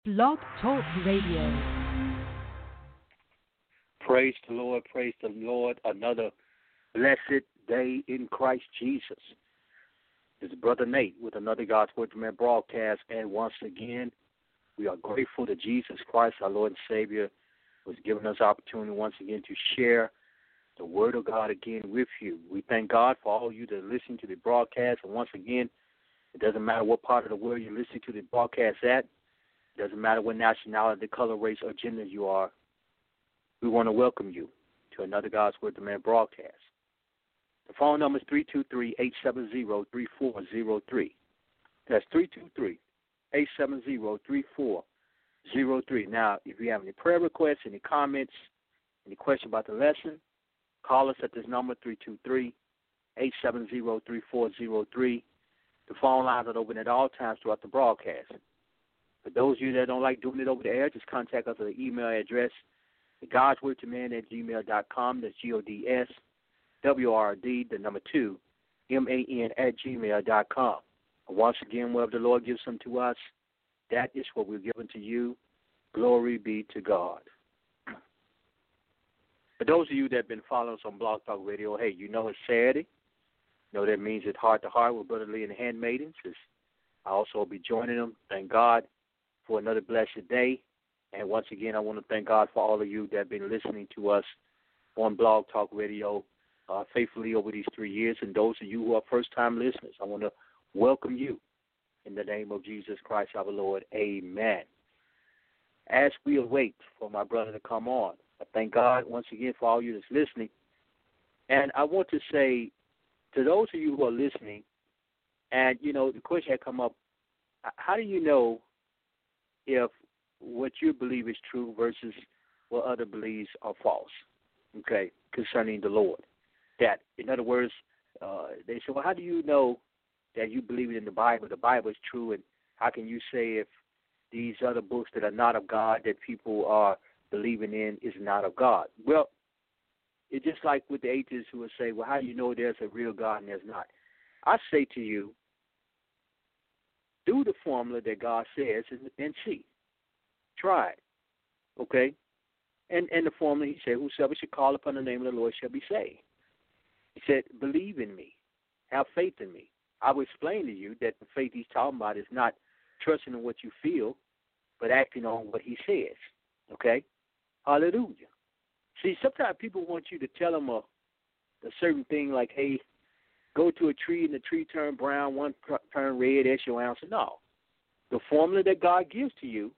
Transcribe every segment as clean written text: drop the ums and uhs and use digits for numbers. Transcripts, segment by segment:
Blog Talk Radio. Praise the Lord, praise the Lord. Another blessed day in Christ Jesus. This is Brother Nate with another God's Word from Man broadcast. And once again, we are grateful to Jesus Christ, our Lord and Savior, who has given us opportunity once again to share the Word of God again with you. We thank God for all of you that are listening to the broadcast. And once again, it doesn't matter what part of the world you're listening to the broadcast at. It doesn't matter what nationality, color, race, or gender you are. We want to welcome you to another God's Word to Man broadcast. The phone number is 323-870-3403. That's 323-870-3403. Now, if you have any prayer requests, any comments, any questions about the lesson, call us at this number, 323-870-3403. The phone lines are open at all times throughout the broadcast. For those of you that don't like doing it over the air, just contact us at the email address, godswordtoman@gmail.com. That's GODSWRD, the number 2, MAN@gmail.com. Once again, whatever the Lord gives unto us, that is what we're giving to you. Glory be to God. For those of you that have been following us on Blog Talk Radio, hey, you know it's Saturday. You know that means it's Heart to Heart with Brother Lee and the Handmaidens. I also will be joining them. Thank God for another blessed day. And once again, I want to thank God for all of you that have been listening to us on Blog Talk Radio faithfully over these 3 years. And those of you who are first-time listeners, I want to welcome you in the name of Jesus Christ, our Lord. Amen. As we await for my brother to come on, I thank God once again for all of you that's listening. And I want to say to those of you who are listening, and, you know, the question had come up, how do you know if what you believe is true versus what other believes are false, okay, concerning the Lord? That, in other words, they say, well, how do you know that you believe it in the Bible is true, and how can you say if these other books that are not of God that people are believing in is not of God? Well, it's just like with the atheists who would say, well, how do you know there's a real God and there's not? I say to you, do the formula that God says and see. Try it, okay? And the formula, he said, whosoever should call upon the name of the Lord shall be saved. He said, believe in me. Have faith in me. I will explain to you that the faith he's talking about is not trusting in what you feel, but acting on what he says, okay? Hallelujah. See, sometimes people want you to tell them a certain thing like, hey, go to a tree and the tree turn brown, one turn red, that's your answer. No. The formula that God gives to you,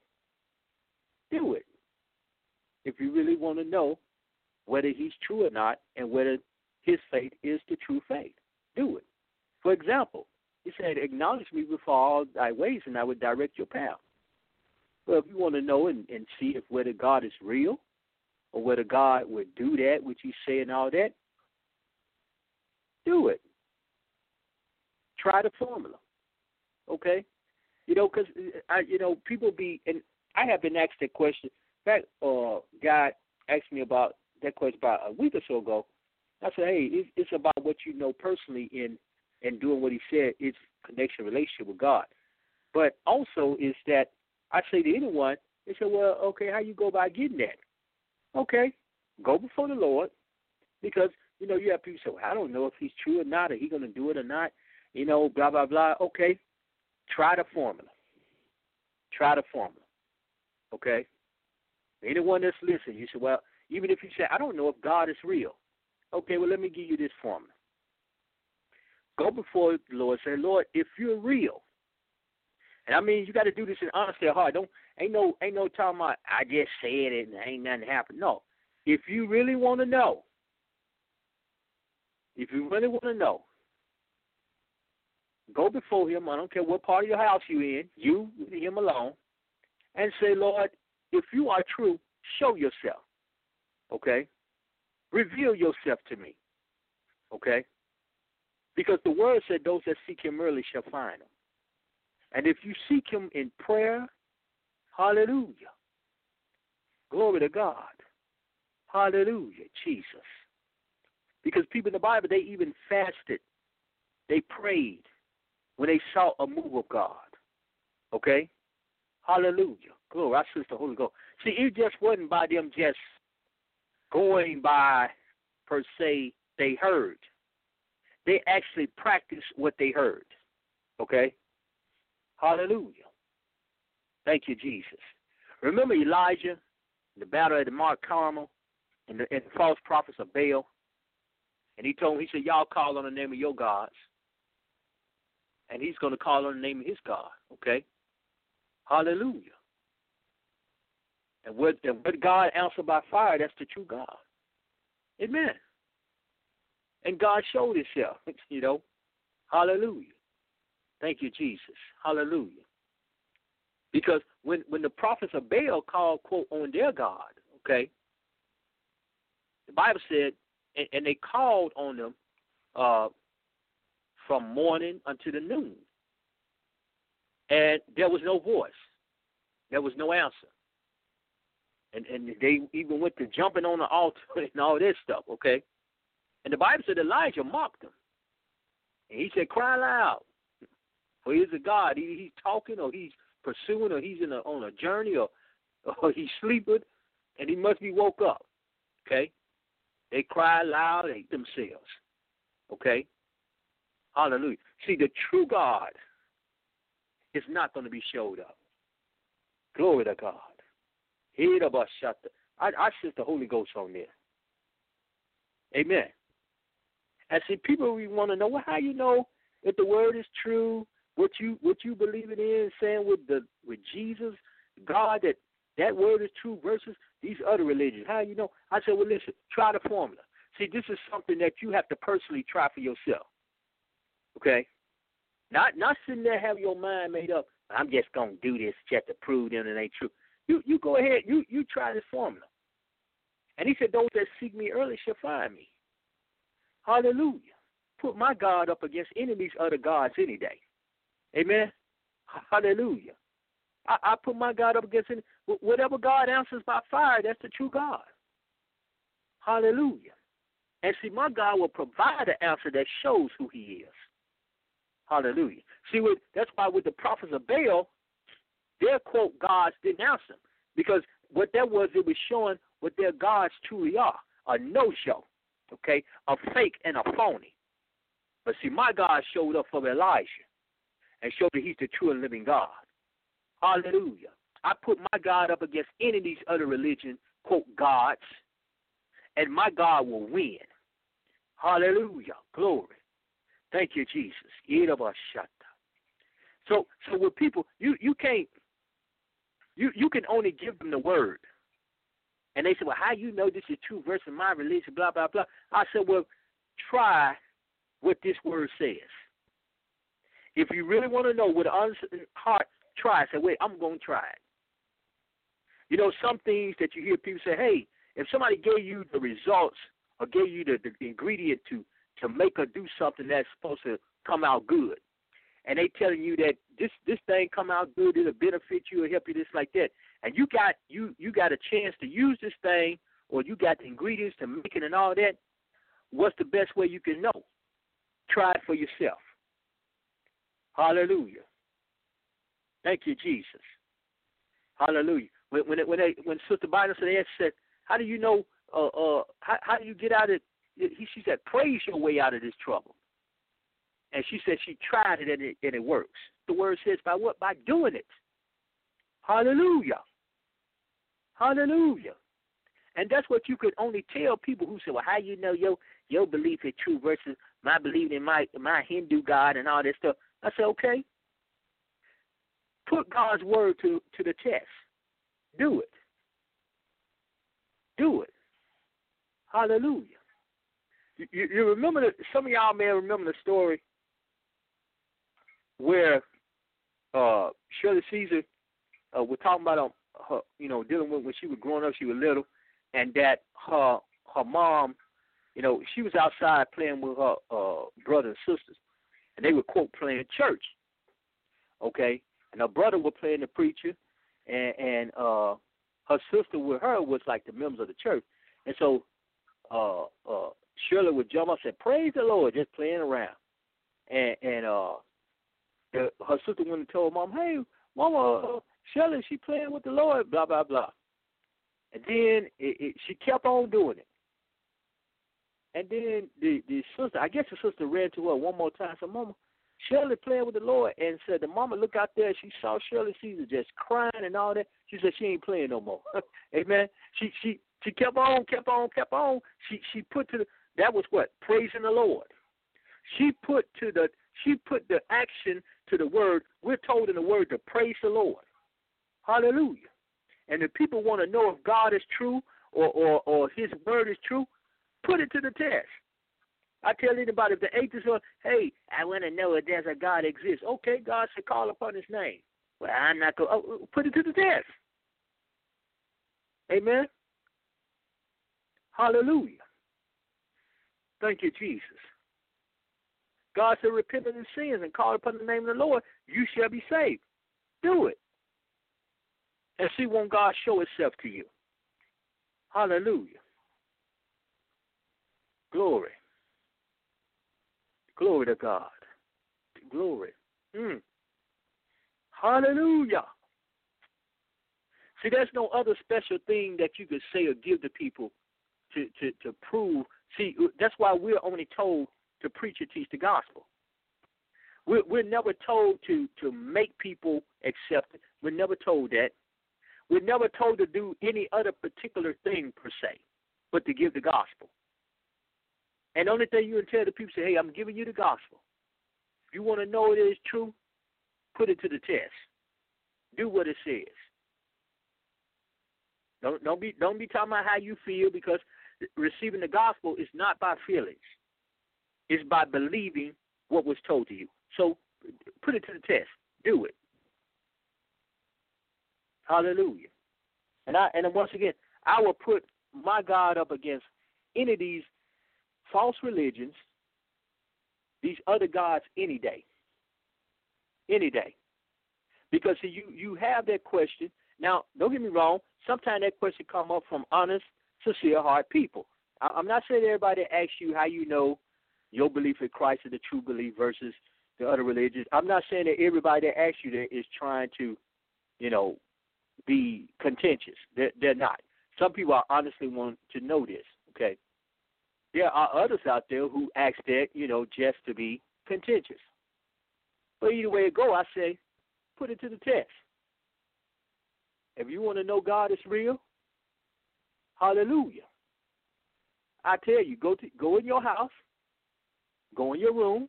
do it. If you really want to know whether he's true or not and whether his faith is the true faith, do it. For example, he said, acknowledge me before all thy ways and I would direct your path. Well, if you want to know and see if whether God is real or whether God would do that, which he said and all that, do it. Try the formula, okay? You know, because, people be, and I have been asked that question. In fact, God asked me about that question about a week or so ago. I said, hey, it's about what you know personally in doing what he said, it's connection, relationship with God. But also is that I say to anyone, they say, well, okay, how you go about getting that? Okay, go before the Lord because, you know, you have people say, well, I don't know if he's true or not, or he's going to do it or not. You know, blah, blah, blah. Okay, try the formula. Try the formula, okay? Anyone that's listening, you say, well, even if you say, I don't know if God is real. Okay, well, let me give you this formula. Go before the Lord and say, Lord, if you're real, and I mean, you got to do this in honesty of heart. Ain't no talking about, I just said it and ain't nothing happened. No. If you really want to know, go before him, I don't care what part of your house you in, you, him alone, and say, Lord, if you are true, show yourself, okay? Reveal yourself to me, okay? Because the word said those that seek him early shall find him. And if you seek him in prayer, hallelujah, glory to God, hallelujah, Jesus. Because people in the Bible, they even fasted, they prayed when they saw a move of God. Okay? Hallelujah. Glory. I sense the Holy Ghost. See, it just wasn't by them just going by, per se, they heard. They actually practiced what they heard. Okay? Hallelujah. Thank you, Jesus. Remember Elijah, the battle at the Mount Carmel, and the false prophets of Baal? And he told him, he said, y'all call on the name of your gods. And he's going to call on the name of his God. Okay? Hallelujah. And what God answered by fire, that's the true God. Amen. And God showed himself, you know. Hallelujah. Thank you, Jesus. Hallelujah. Because when the prophets of Baal called, quote, on their God, okay, the Bible said, and they called on them from morning until the noon. And there was no voice. There was no answer. And they even went to jumping on the altar and all this stuff, okay? And the Bible said Elijah mocked them. And he said, cry loud. For he's a God. He's talking, or he's pursuing, or he's on a journey, or he's sleeping, and he must be woke up, okay? They cry loud and hate themselves, okay? Hallelujah. See, the true God is not going to be showed up. Glory to God. I sense the Holy Ghost on there. Amen. And see, people, we want to know, well, how you know if the word is true, what you believe it is, saying with Jesus, God, that word is true versus these other religions. How you know? I said, well, listen, try the formula. See, this is something that you have to personally try for yourself. Okay? Not sitting there have your mind made up, I'm just going to do this just to prove them it ain't true. You go ahead, you try this formula. And he said, those that seek me early shall find me. Hallelujah. Put my God up against any of these other gods any day. Amen. Hallelujah. I put my God up against any, whatever God answers by fire, that's the true God. Hallelujah. And see, my God will provide an answer that shows who he is. Hallelujah. See, that's why with the prophets of Baal, their, quote, gods didn't answer, because what that was, it was showing what their gods truly are, a no-show, okay, a fake and a phony. But see, my God showed up for Elijah and showed that he's the true and living God. Hallelujah. I put my God up against any of these other religion, quote, gods, and my God will win. Hallelujah. Glory. Thank you, Jesus. So with people, you can't, you can only give them the word. And they say, well, how you know this is true versus my religion, blah, blah, blah. I said, well, try what this word says. If you really want to know with an honest heart, try. Say, wait, I'm going to try it. You know, some things that you hear people say, hey, if somebody gave you the results or gave you the ingredient to make or do something that's supposed to come out good, and they telling you that this thing come out good, it'll benefit you or help you, this like that, and you got a chance to use this thing, or you got the ingredients to make it and all that, what's the best way you can know? Try it for yourself. Hallelujah. Thank you, Jesus. Hallelujah. When Sister Biden said, how do you know? How do you get out of it? She said, praise your way out of this trouble. And she said she tried it and it works. The word says by what? By doing it. Hallelujah. Hallelujah. And that's what you could only tell people who say, well, how you know your belief is true versus my belief in my Hindu God and all that stuff. I said, okay. Put God's word to the test. Do it. Do it. Hallelujah. You remember, some of y'all may remember the story where Shirley Caesar was talking about her, dealing with when she was growing up, she was little, and that her mom, she was outside playing with her brothers and sisters, and they were, quote, playing church, okay? And her brother was playing the preacher, and her sister with her was like the members of the church. And so Shirley would jump up and say, praise the Lord, just playing around. And her sister went and told Mom, hey, Mama, Shirley, she playing with the Lord, blah, blah, blah. And then she kept on doing it. And then the sister, I guess the sister ran to her one more time, said, Mama, Shirley playing with the Lord, and said the mama looked out there, she saw Shirley Caesar just crying and all that. She said she ain't playing no more. Amen. She kept on. She put to the, that was what? Praising the Lord. She put the action to the word. We're told in the word to praise the Lord. Hallelujah. And if people want to know if God is true or his word is true, put it to the test. I tell anybody, if the atheist says, hey, I want to know if there's a God exists. Okay, God said call upon his name. Well, I'm not going to put it to the test. Amen. Hallelujah. Thank you, Jesus. God said, repent of your sins and call upon the name of the Lord, you shall be saved. Do it. And see, won't God show himself to you? Hallelujah. Glory. Glory to God. Glory. Hallelujah. See, there's no other special thing that you could say or give to people to prove. See, that's why we're only told to preach and teach the gospel. We're never told to make people accept it. We're never told that. We're never told to do any other particular thing per se, but to give the gospel. And the only thing you can tell the people, say, hey, I'm giving you the gospel. If you want to know it is true, put it to the test. Do what it says. Don't be talking about how you feel, because receiving the gospel is not by feelings. It's by believing what was told to you. So put it to the test. Do it. Hallelujah. And once again, I will put my God up against any of these false religions, these other gods, any day. Any day. Because see, you have that question. Now, don't get me wrong, sometimes that question come up from honest, sincere heart people. I'm not saying everybody asks you how you know your belief in Christ is the true belief versus the other religions. I'm not saying that everybody that asks you that is trying to, be contentious. They're not. Some people are honestly want to know this, okay? There are others out there who ask that, just to be contentious. But either way it go, I say, put it to the test. If you want to know God is real, hallelujah. I tell you, go in your house, go in your room,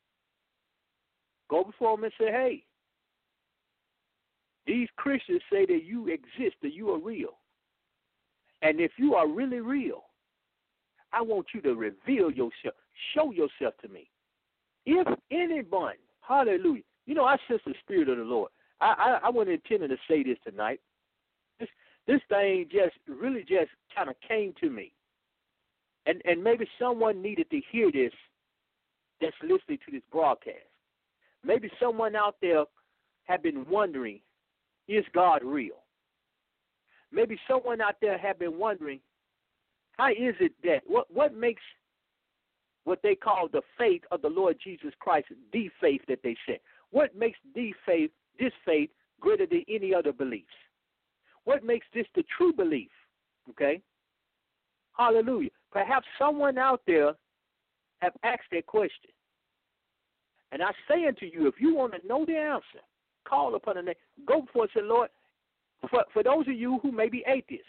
go before him and say, hey, these Christians say that you exist, that you are real. And if you are really real, I want you to reveal yourself, show yourself to me. If anyone, hallelujah, I sense the Spirit of the Lord. I wasn't intending to say this tonight. This thing just kind of came to me. And maybe someone needed to hear this that's listening to this broadcast. Maybe someone out there have been wondering, is God real? Maybe someone out there have been wondering, how is it that, what makes what they call the faith of the Lord Jesus Christ the faith that they said? What makes this faith, greater than any other beliefs? What makes this the true belief? Okay? Hallelujah. Perhaps someone out there have asked that question. And I say unto you, if you want to know the answer, call upon the name. Go before and say, Lord, for those of you who may be atheists,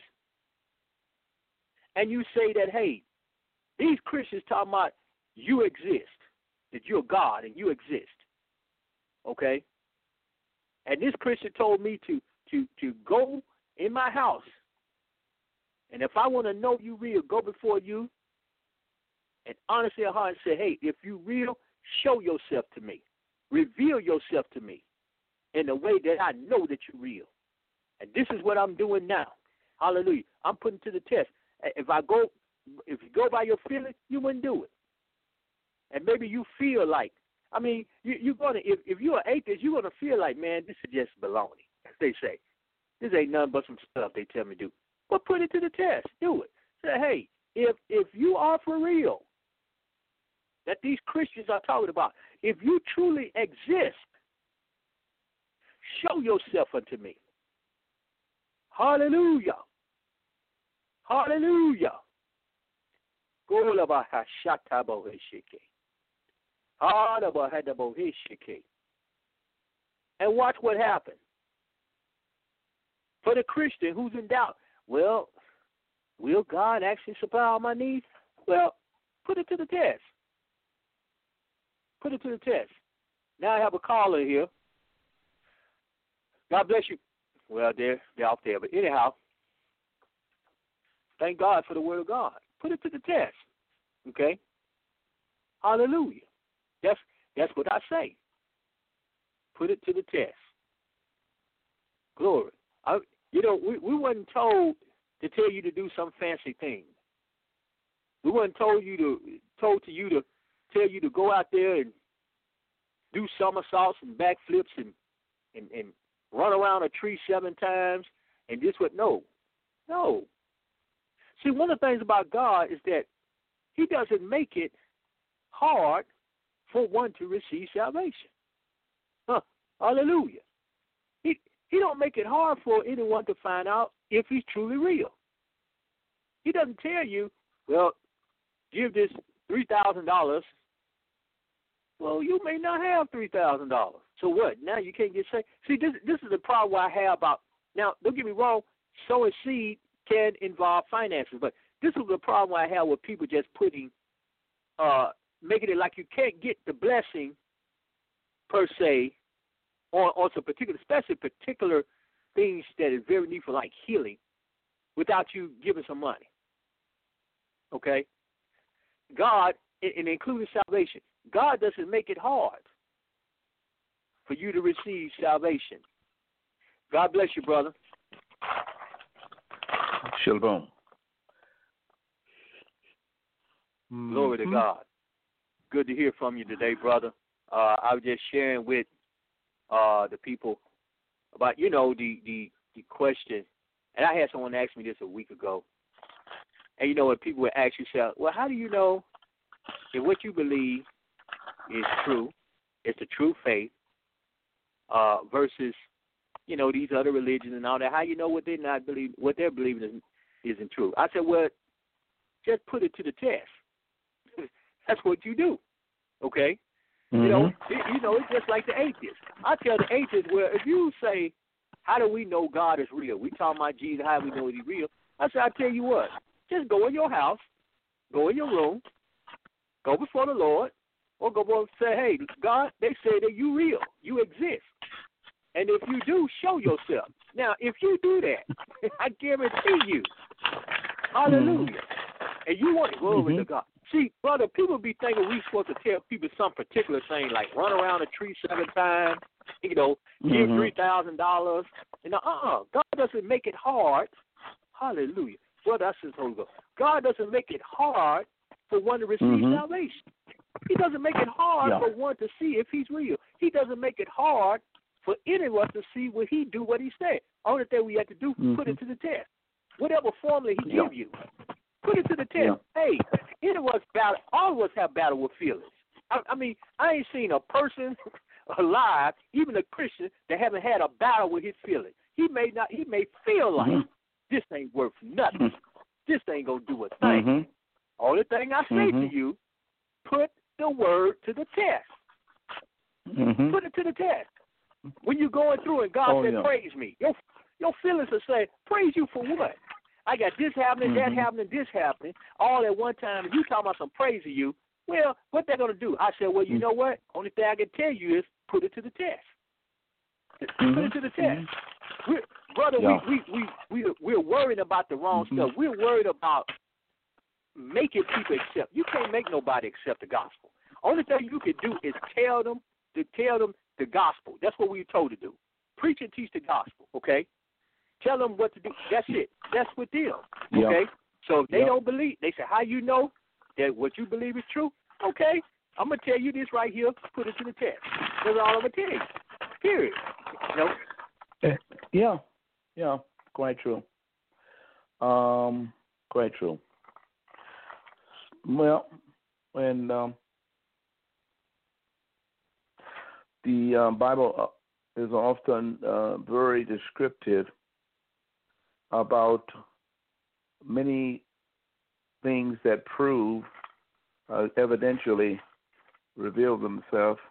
and you say that, hey, these Christians talking about you exist, that you're God and you exist, okay? And this Christian told me to go in my house, and if I want to know you real, go before you and honestly at heart and say, hey, if you real, show yourself to me. Reveal yourself to me in a way that I know that you're real. And this is what I'm doing now. Hallelujah. I'm putting to the test. If you go by your feelings, you wouldn't do it. And maybe you feel like, you're gonna, if you're an atheist, you're gonna feel like, man, this is just baloney, as they say. This ain't nothing but some stuff they tell me to do. But put it to the test. Do it. Say, hey, if you are for real, that these Christians are talking about, if you truly exist, show yourself unto me. Hallelujah. Hallelujah. And watch what happened. For the Christian who's in doubt, well, will God actually supply all my needs? Well, put it to the test. Put it to the test. Now I have a caller here. God bless you. Well, they're out there. But anyhow, thank God for the word of God. Put it to the test. Okay? Hallelujah. That's what I say. Put it to the test. Glory. We weren't told to tell you to do some fancy thing. We weren't told to tell you to go out there and do somersaults and backflips and run around a tree 7 times and this what? No. See, one of the things about God is that He doesn't make it hard for one to receive salvation. Hallelujah. He don't make it hard for anyone to find out if He's truly real. He doesn't tell you, well, give this $3,000. Well, you may not have $3,000. So what? Now you can't get saved. See, this is the problem I have about. Now, don't get me wrong. Sowing seed can involve finances, but this is the problem I have with people just making it like you can't get the blessing per se on some particular, especially particular things that is very needful, like healing, without you giving some money. Okay? God, and including salvation, God doesn't make it hard for you to receive salvation. God bless you, brother. Shalom. Glory to God. Good to hear from you today, brother. I was just sharing with the people about, the question, and I had someone ask me this a week ago. And, when people would ask you, well, how do you know if what you believe is true, it's the true faith, versus, these other religions and all that? How you know what they're believing isn't true? I said, well, just put it to the test. That's what you do, okay? Mm-hmm. It's just like the atheist. I tell the atheist, well, if you say, how do we know God is real? We talking about Jesus, how do we know He's real? I said, I tell you what, just go in your house, go in your room, go before the Lord, or go and say, hey, God, they say that you real, you exist. And if you do, show yourself. Now, if you do that, I guarantee you, hallelujah, and you want glory to God. See, brother, people be thinking we supposed to tell people some particular thing, like run around a tree 7 times, give $3,000. God doesn't make it hard. Hallelujah. Brother, that's His Holy Ghost. God doesn't make it hard for one to receive salvation. He doesn't make it hard for one to see if He's real. He doesn't make it hard for any of us to see what He do, what He said. Only thing we have to do, put it to the test. Whatever formula He give you, put it to the test. Hey, all of us have battle with feelings. I mean, I ain't seen a person alive, even a Christian, that haven't had a battle with his feelings. He may feel like this ain't worth nothing. This ain't gonna do a thing. Only thing I say to you, put the word to the test. Put it to the test. When you're going through and God said, praise me, your feelings will say, praise you for what? I got this happening, that happening, this happening, all at one time, and you talking about some praise of you. Well, what they're going to do? I said, well, you know what? Only thing I can tell you is put it to the test. Put it to the test. We're worried about the wrong stuff. We're worried about making people accept. You can't make nobody accept the gospel. Only thing you can do is tell them the gospel. That's what we're told to do. Preach and teach the gospel, okay? Tell them what to do. That's it. That's with them, okay? So if they don't believe, they say, how you know that what you believe is true? Okay, I'm going to tell you this right here. Put it to the test. That's all I'm going to tell you. Period. Yeah, quite true. Quite true. Well, and the Bible is often very descriptive about many things that prove, evidentially reveal themselves.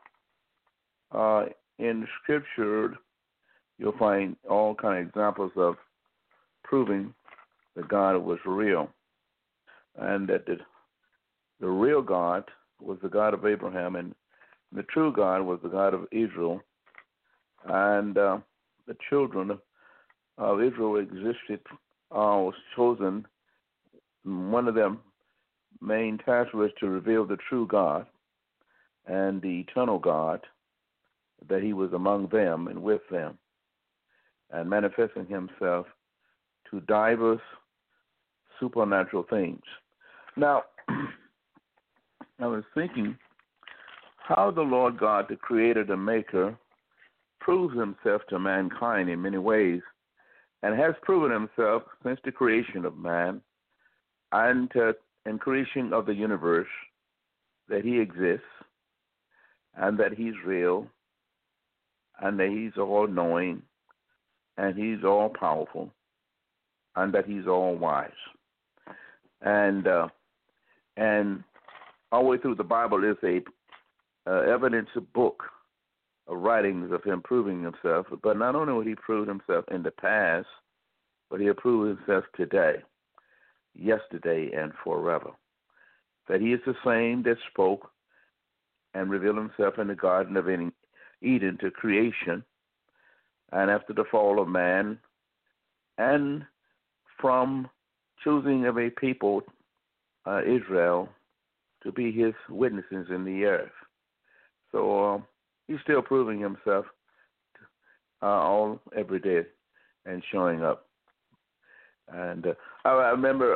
In Scripture, you'll find all kind of examples of proving that God was real, and that the real God was the God of Abraham, and the true God was the God of Israel, and the children of Israel existed, was chosen. One of them main tasks was to reveal the true God and the eternal God, that he was among them and with them, and manifesting himself to diverse supernatural things. Now, I was thinking how the Lord God, the Creator, the Maker, proves himself to mankind in many ways, and has proven himself since the creation of man and creation of the universe, that he exists, and that he's real, and that he's all-knowing, and he's all-powerful, and that he's all-wise. And all the way through the Bible is a evidence book of writings of him proving himself. But not only would he prove himself in the past, but he proved himself today, yesterday, and forever. That he is the same that spoke and revealed himself in the Garden of Eden to creation, and after the fall of man, and from choosing of a people, Israel, to be his witnesses in the earth. So he's still proving himself all every day and showing up. And I remember,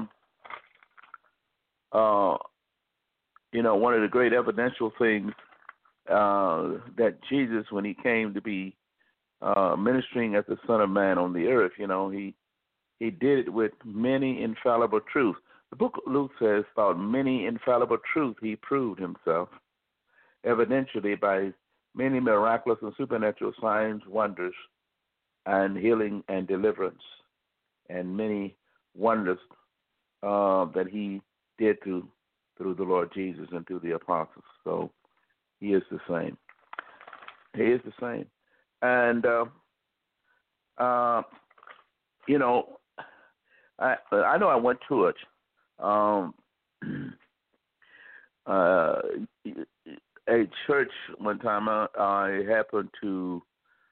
one of the great evidential things that Jesus, when he came to be ministering as the Son of Man on the earth, he did it with many infallible truths. The book of Luke says about many infallible truths he proved himself, evidentially by many miraculous and supernatural signs, wonders, and healing and deliverance, and many wonders that he did through the Lord Jesus and through the apostles. So he is the same. He is the same. And, I know I went to it. A church one time, I happened to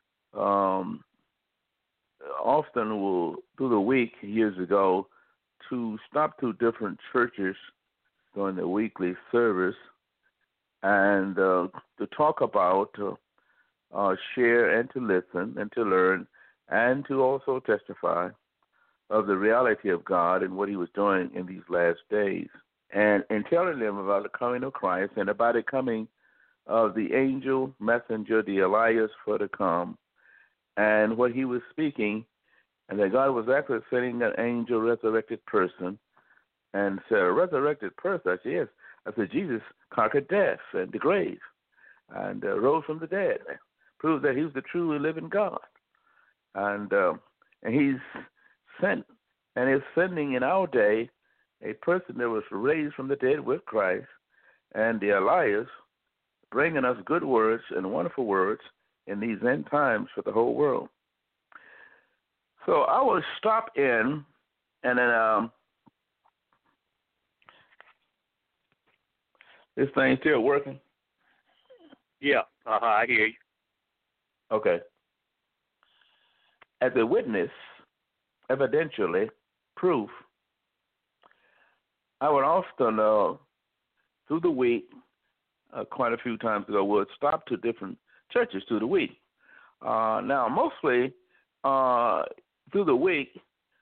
often will, through the week years ago, to stop to different churches during the weekly service and to talk about, share and to listen and to learn and to also testify of the reality of God and what he was doing in these last days. And telling them about the coming of Christ and about the coming of the angel, messenger, the Elias for to come, and what he was speaking, and that God was actually sending an angel, resurrected person, and said, a resurrected person? I said, yes. I said, Jesus conquered death and the grave and rose from the dead. Proves that he's the true and living God. And he's sent and is sending in our day a person that was raised from the dead with Christ, and the Elias, bringing us good words and wonderful words in these end times for the whole world. So I will stop in, and then this thing still working? Yeah, I hear you. Okay. As a witness, evidentially, proof, I would often, through the week, quite a few times ago, would stop to different churches through the week. Now, mostly through the week,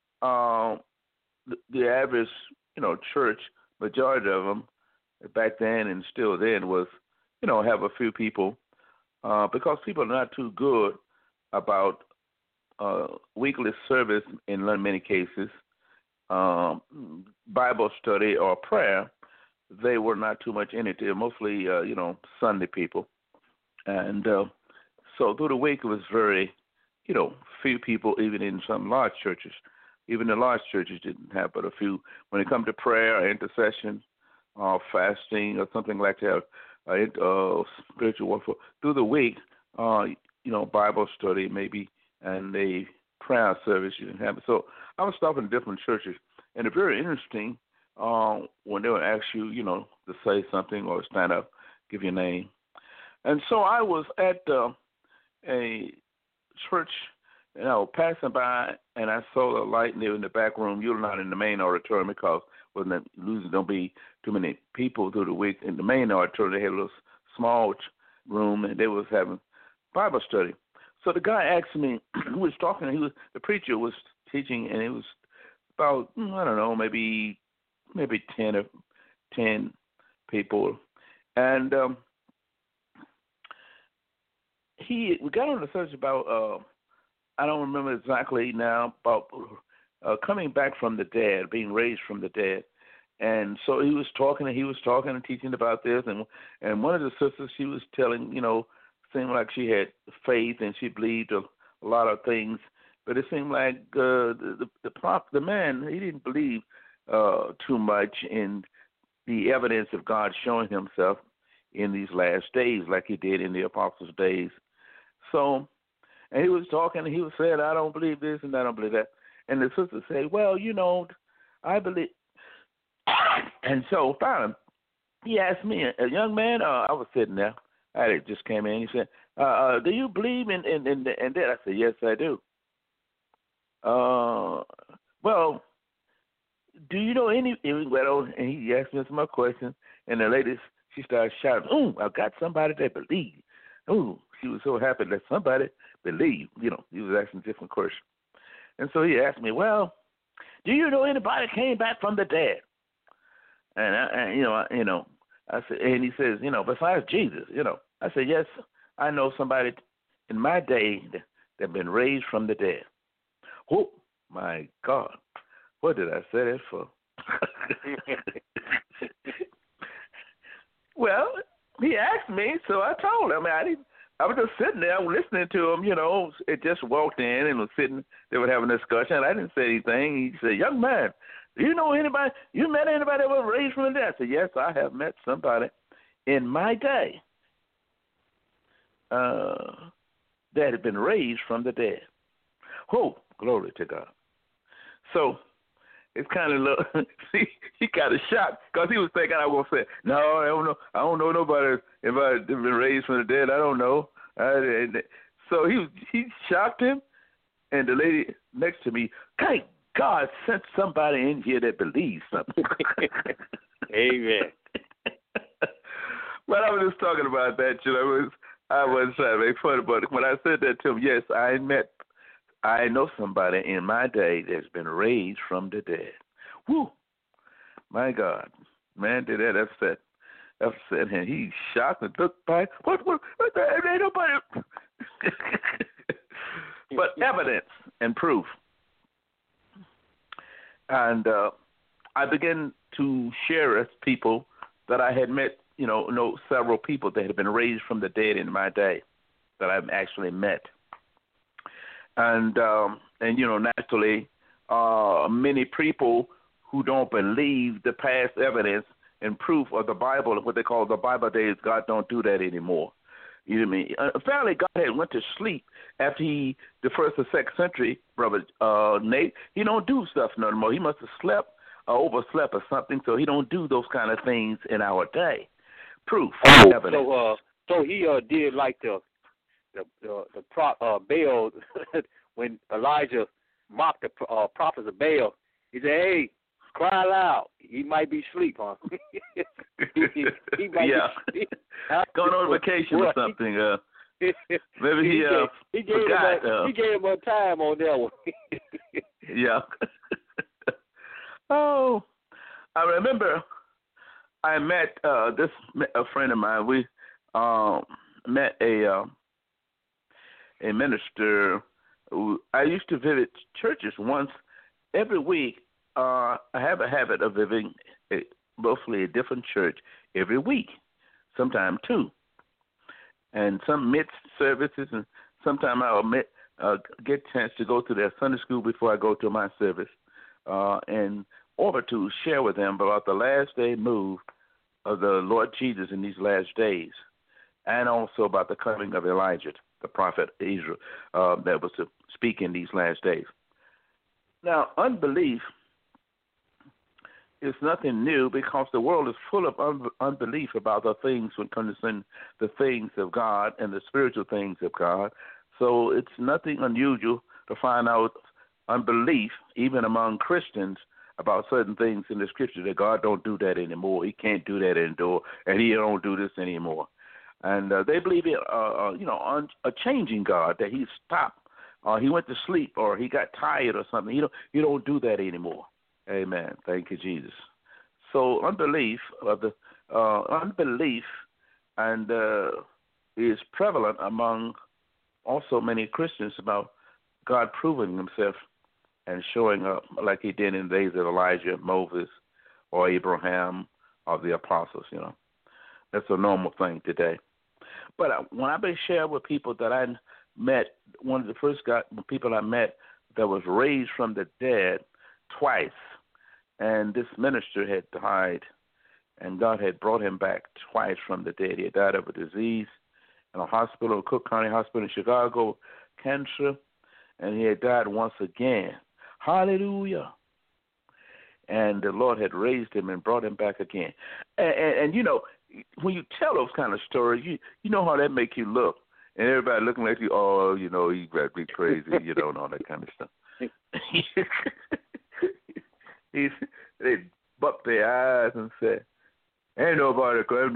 the average, church, majority of them, back then and still then, was, have a few people, because people are not too good about weekly service in many cases, Bible study or prayer. They were not too much in it. They're mostly, Sunday people. And so through the week it was very, few people, even in some large churches. Even the large churches didn't have but a few. When it comes to prayer, intercession, fasting, or something like that, spiritual warfare through the week, Bible study maybe, and a prayer service you didn't have it. So I was stopping in different churches, and it's very interesting when they would ask you, to say something or stand up, give your name. And so I was at a church, and I was passing by, and I saw the light, and they were in the back room. You're not in the main auditorium because don't be too many people through the week. In the main auditorium, they had a little small room, and they was having Bible study. So the guy asked me, who was talking, the preacher was teaching, and it was about, I don't know, maybe 10 people. And we got on the subject about, I don't remember exactly now, about coming back from the dead, being raised from the dead. And so he was talking and teaching about this. And one of the sisters, she was telling, seemed like she had faith and she believed a lot of things. But it seemed like the man, he didn't believe too much in the evidence of God showing himself in these last days like he did in the apostles' days. So, and he was talking, and he was saying, I don't believe this and I don't believe that. And the sister said, well, I believe. And so finally, he asked me, a young man, I was sitting there, I just came in, he said, do you believe in that? I said, yes, I do. Well, do you know any, and he asked me some more questions, and the lady, she started shouting, ooh, I've got somebody that believes. Ooh, she was so happy that somebody believed. He was asking different questions. And so he asked me, well, do you know anybody came back from the dead? And I said, and he says, besides Jesus, I said, yes, I know somebody in my day that been raised from the dead. Oh, my God. What did I say that for? Well, he asked me, so I told him. I was just sitting there listening to him, It just walked in and was sitting. They were having a discussion. I didn't say anything. He said, young man, do you know anybody? You met anybody that was raised from the dead? I said, yes, I have met somebody in my day that had been raised from the dead. Oh, glory to God. So it's kind of he got a shock because he was thinking I was going to say, no, I don't know nobody if I've been raised from the dead. I don't know. So he shocked him, and the lady next to me, thank God sent somebody in here that believes something. Amen. But I was just talking about that, I was trying to make fun about it. When I said that to him, yes, I know somebody in my day that's been raised from the dead. Whew. My God. Man, did that upset him. He shocked and took back. What, ain't nobody. But evidence and proof. And I began to share with people that I had met, know several people that had been raised from the dead in my day that I've actually met. And naturally, many people who don't believe the past evidence and proof of the Bible, what they call the Bible days, God don't do that anymore. You know what I mean? Apparently, God had went to sleep after the first or second century, Brother Nate. He don't do stuff no more. He must have slept or overslept or something, so he don't do those kind of things in our day. Proof, evidence. So he did like the Baal when Elijah mocked the prophets of Baal. He said, "Hey, cry loud. He might be asleep, huh?" he might be asleep. Going on vacation or something. Maybe he forgot. He gave him a time on that one. Yeah. Oh, I remember I met a friend of mine. We met a minister. I used to visit churches once every week. I have a habit of visiting mostly a different church every week, sometimes two. And some mid services, and sometimes I'll get a chance to go to their Sunday school before I go to my service, in order to share with them about the last day move of the Lord Jesus in these last days, and also about the coming of Elijah, the prophet Israel, that was to speak in these last days. Now, unbelief is nothing new because the world is full of unbelief about the things when concerning the things of God and the spiritual things of God. So it's nothing unusual to find out unbelief, even among Christians, about certain things in the Scripture, that God don't do that anymore. He can't do that anymore, and He don't do this anymore. And they believe in, on a changing God, that He stopped, He went to sleep, or He got tired or something. He don't do that anymore. Amen. Thank you, Jesus. So unbelief and is prevalent among also many Christians about God proving Himself and showing up like He did in the days of Elijah, Moses, or Abraham, or the apostles. That's a normal thing today. But when I've been sharing with people that I met, one of the first people I met that was raised from the dead twice, and this minister had died, and God had brought him back twice from the dead. He had died of a disease in a hospital, Cook County Hospital in Chicago, cancer, and he had died once again. Hallelujah. And the Lord had raised him and brought him back again. And when you tell those kind of stories, you know how that make you look. And everybody looking at you, you got to be crazy, and all that kind of stuff. They buck their eyes and say, ain't nobody raised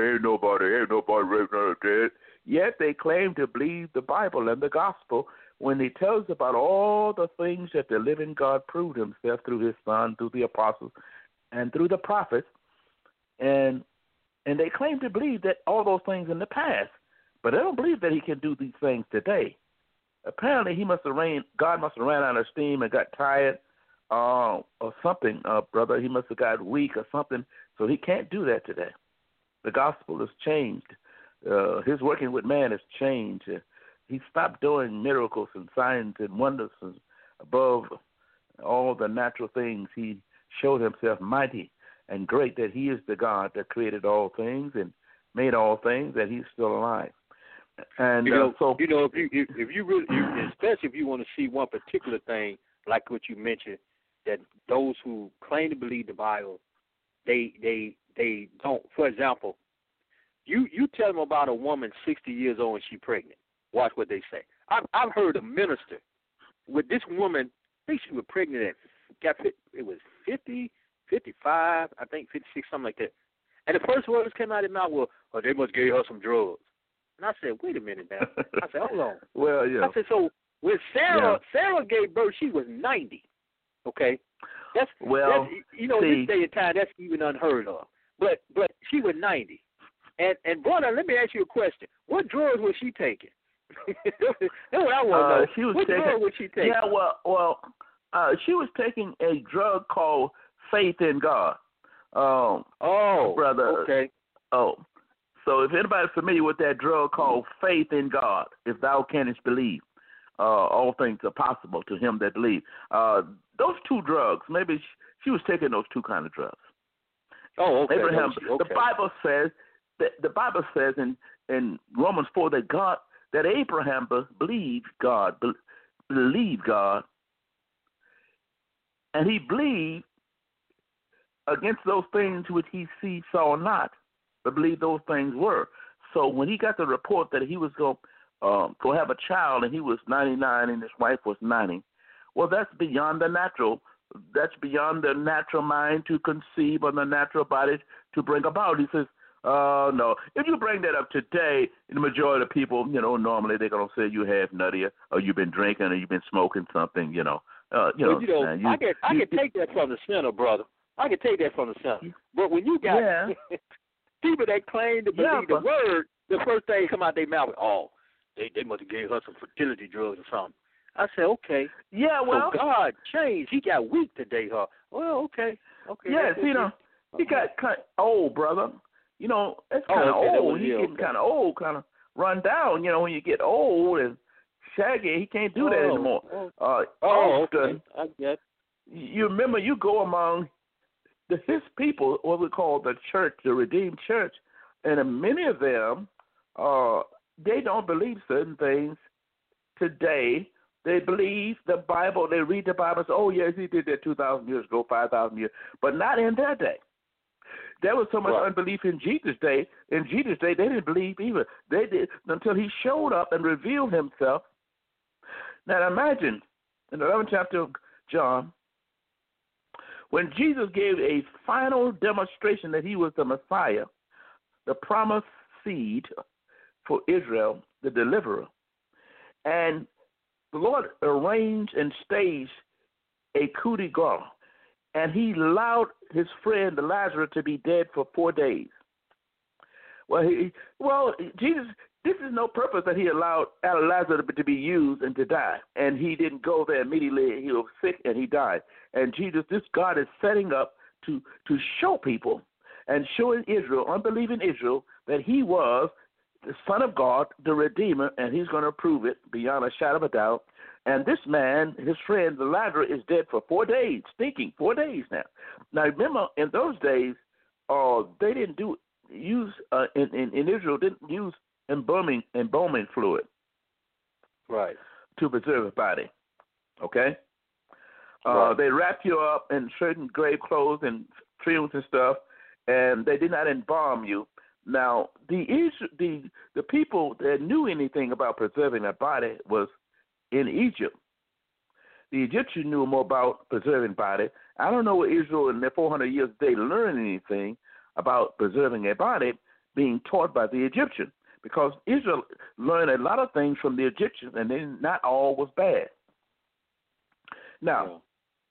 out of dead. Yet they claim to believe the Bible and the gospel when He tells about all the things that the living God proved Himself through His Son, through the apostles, and through the prophets. And they claim to believe that all those things in the past, but they don't believe that He can do these things today. Apparently, God must have ran out of steam and got tired or something, brother. He must have got weak or something, so He can't do that today. The gospel has changed. His working with man has changed. He stopped doing miracles and signs and wonders and above all the natural things. He showed Himself mighty and great, that He is the God that created all things and made all things, that He's still alive. And if you really, especially if you want to see one particular thing, like what you mentioned, that those who claim to believe the Bible, they don't. For example, you tell them about a woman 60 years old and she's pregnant. Watch what they say. I've heard a minister with this woman. I think she was pregnant it was 50, 55, I think 56, something like that. And the first words came out of their mouth were, "Oh, they must give her some drugs." And I said, "Wait a minute now." I said, "Hold on." Well, yeah. I said, "So when Sarah gave birth, she was 90. Okay, that's this day and time, that's even unheard of. But she was 90. And brother, let me ask you a question. What drugs was she taking? That's what I want to know. What drug was she taking? Yeah, well, she was taking a drug called faith in God. Brother. Okay. So if anybody's familiar with that drug called faith in God, if thou canst believe, all things are possible to him that believe. Those two drugs, maybe she was taking those two kind of drugs. Oh, okay. Abraham. Okay. The Bible says in Romans 4 that Abraham believed God, and he believed against those things which he saw not, but believed those things were. So when he got the report that he was going to have a child, and he was 99 and his wife was 90, well, that's beyond the natural. That's beyond the natural mind to conceive or the natural body to bring about. He says, no. If you bring that up today, the majority of people, normally they're going to say you have nutty or you've been drinking or you've been smoking something, I can take that from the center, brother. I can take that from the center. But when you got people that claim to believe the word, the first thing come out their mouth, they must have gave her some fertility drugs or something. I said, okay. Yeah, well. So God changed. He got weak today, huh? Well, okay. Yeah, he got kind of old, brother. That's kind of old. He's getting kind of old, kind of run down, when you get old. And Shaggy, he can't do that anymore. Okay. I get. You remember, you go among his people, what we call the church, the Redeemed Church, and many of them, they don't believe certain things today. They believe the Bible. They read the Bible and say, oh, yes, he did that 2,000 years ago, 5,000 years, but not in their day. There was so much unbelief in Jesus' day. In Jesus' day, they didn't believe either. They did until he showed up and revealed himself. Now imagine, in the 11th chapter of John, when Jesus gave a final demonstration that he was the Messiah, the promised seed for Israel, the deliverer, and the Lord arranged and staged a coup de grace, and he allowed his friend Lazarus to be dead for 4 days. Jesus, this is no purpose that he allowed Lazarus to be used and to die, and he didn't go there immediately. He was sick and he died. And Jesus, this God is setting up to show people and showing Israel, unbelieving Israel, that he was the Son of God, the Redeemer, and he's going to prove it beyond a shadow of a doubt. And this man, his friend Lazarus, is dead for 4 days, stinking 4 days now. Now remember, in those days, they didn't use in Israel didn't use embalming fluid, right, to preserve a body. Okay, right. They wrap you up in certain grave clothes and trimmings and stuff, and they did not embalm you. Now, the people that knew anything about preserving a body was in Egypt. The Egyptians knew more about preserving body. I don't know what Israel in their 400 years they learned anything about preserving a body being taught by the Egyptians, because Israel learned a lot of things from the Egyptians, and then not all was bad. Now,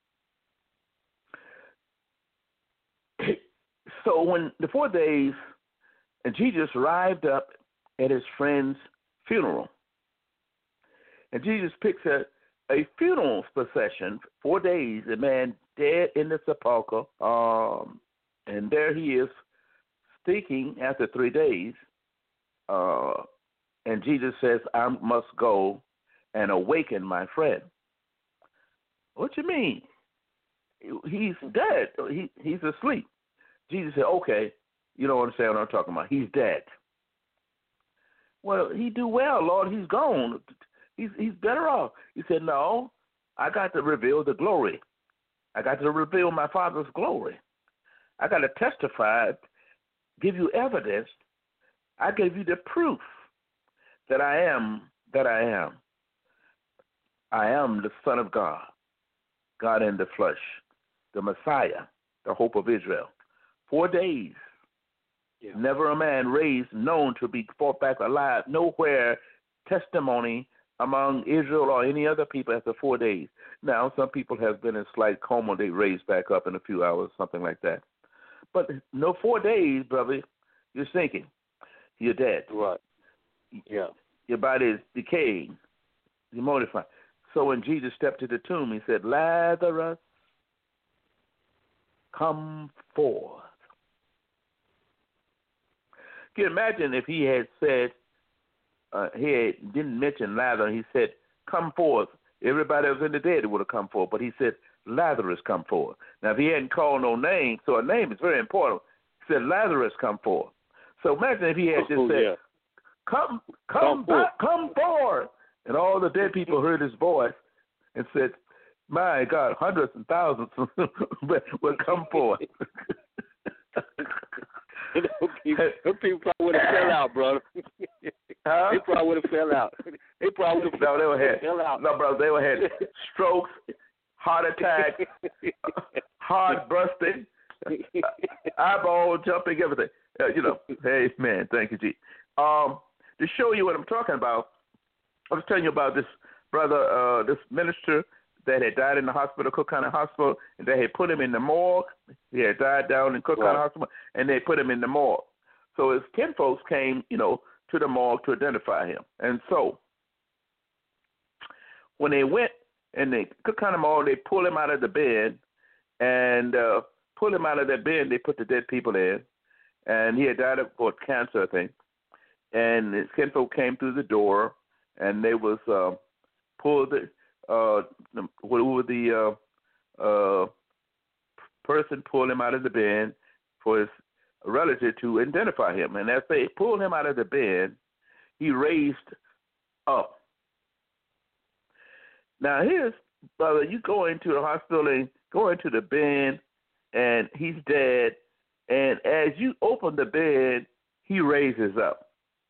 so when the 4 days, and Jesus arrived up at his friend's funeral, and Jesus picks a funeral procession, 4 days, a man dead in the sepulchre, and there he is speaking after 3 days, and Jesus says, I must go and awaken my friend. What you mean? He's dead. He's asleep. Jesus said, okay, you don't understand what I'm talking about. He's dead. Well, he do well, Lord. He's gone. He's better off. He said, no, I got to reveal the glory. I got to reveal my Father's glory. I got to testify, give you evidence. I gave you the proof that I am that I am. I am the Son of God, God in the flesh, the Messiah, the hope of Israel. 4 days. Yeah. Never a man raised known to be brought back alive. Nowhere testimony among Israel or any other people after 4 days. Now, some people have been in slight coma. They raised back up in a few hours, something like that. But no 4 days, brother, you're sinking. You're dead. Right. Yeah. Your body is decaying. You're mortified. So when Jesus stepped to the tomb, he said, Lazarus, come forth. Can you imagine if he had said, didn't mention Lazarus, he said, come forth. Everybody that was in the dead would have come forth, but he said, Lazarus, come forth. Now, if he hadn't called no name, so a name is very important. He said, Lazarus, come forth. So imagine if he had just said, come forth. And all the dead people heard his voice and said, my God, hundreds and thousands will come forth. Those people probably would have fell out, brother. Huh? They probably would have fell out. They probably would have fell out. No, brother, they would have had strokes, heart attack, heart bursting, eyeball jumping, everything. Hey, man, thank you, G. To show you what I'm talking about, I was telling you about this brother, this minister that had died in the hospital, Cook County Hospital, and they had put him in the morgue. He had died down in Cook County Hospital, and they put him in the morgue. So his kinfolks came, to the morgue to identify him. And so when they went in the Cook County morgue, they pulled him out of the bed, and pulled him out of that bed. They put the dead people in, and he had died of cancer, I think. And his kinfolk came through the door, and they was pulled the person pulled him out of the bed for his relative to identify him. And as they pulled him out of the bed, he raised up. Now here's, brother, you go into the hospital and go into the bed, and he's dead. And as you open the bed, he raises up.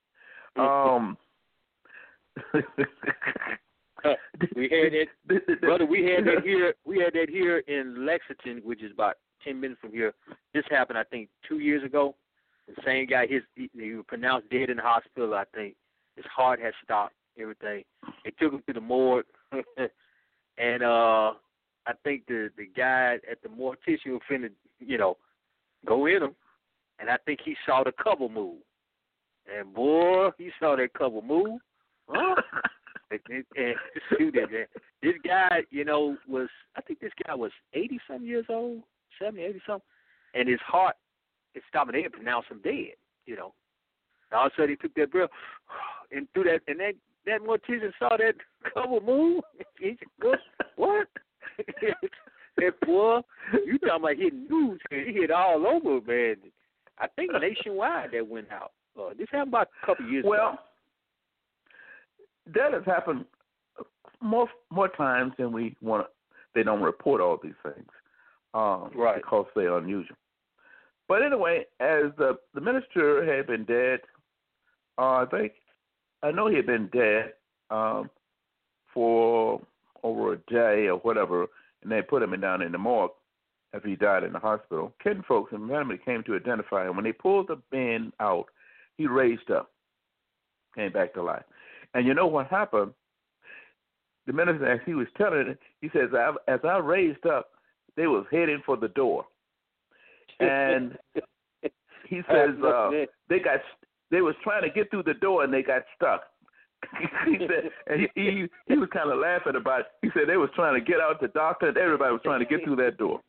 We had that, brother. We had that here. We had that here in Lexington, which is about 10 minutes from here. This happened, I think, 2 years ago. The same guy, he was pronounced dead in the hospital. I think his heart had stopped. Everything. They took him to the morgue, and I think the guy at the mortician was finna, go in him, and I think he saw the cover move. And boy, he saw that cover move. Huh? And this guy, was, I think this guy was 80-some years old, 70, 80-something, and his heart had stopped, and they had pronounced him dead, And all of a sudden he took that breath and threw that, and that mortician saw that cover move. He said, what? That boy, you talking about hitting news? He hit all over, man. I think nationwide that went out. This happened about a couple years ago. Well, that has happened more times than we want. They don't report all these things, right? Because they're unusual. But anyway, as the minister had been dead, I know he had been dead for over a day or whatever, and they put him down in the morgue after he died in the hospital. Ken folks and family came to identify him. When they pulled the bin out, he raised up, came back to life. And you know what happened? The minister, as he was telling it, he says, as I raised up, they was heading for the door. And he says they was trying to get through the door and they got stuck. He said, and he was kind of laughing about it. He said they was trying to get out the doctor and everybody was trying to get through that door.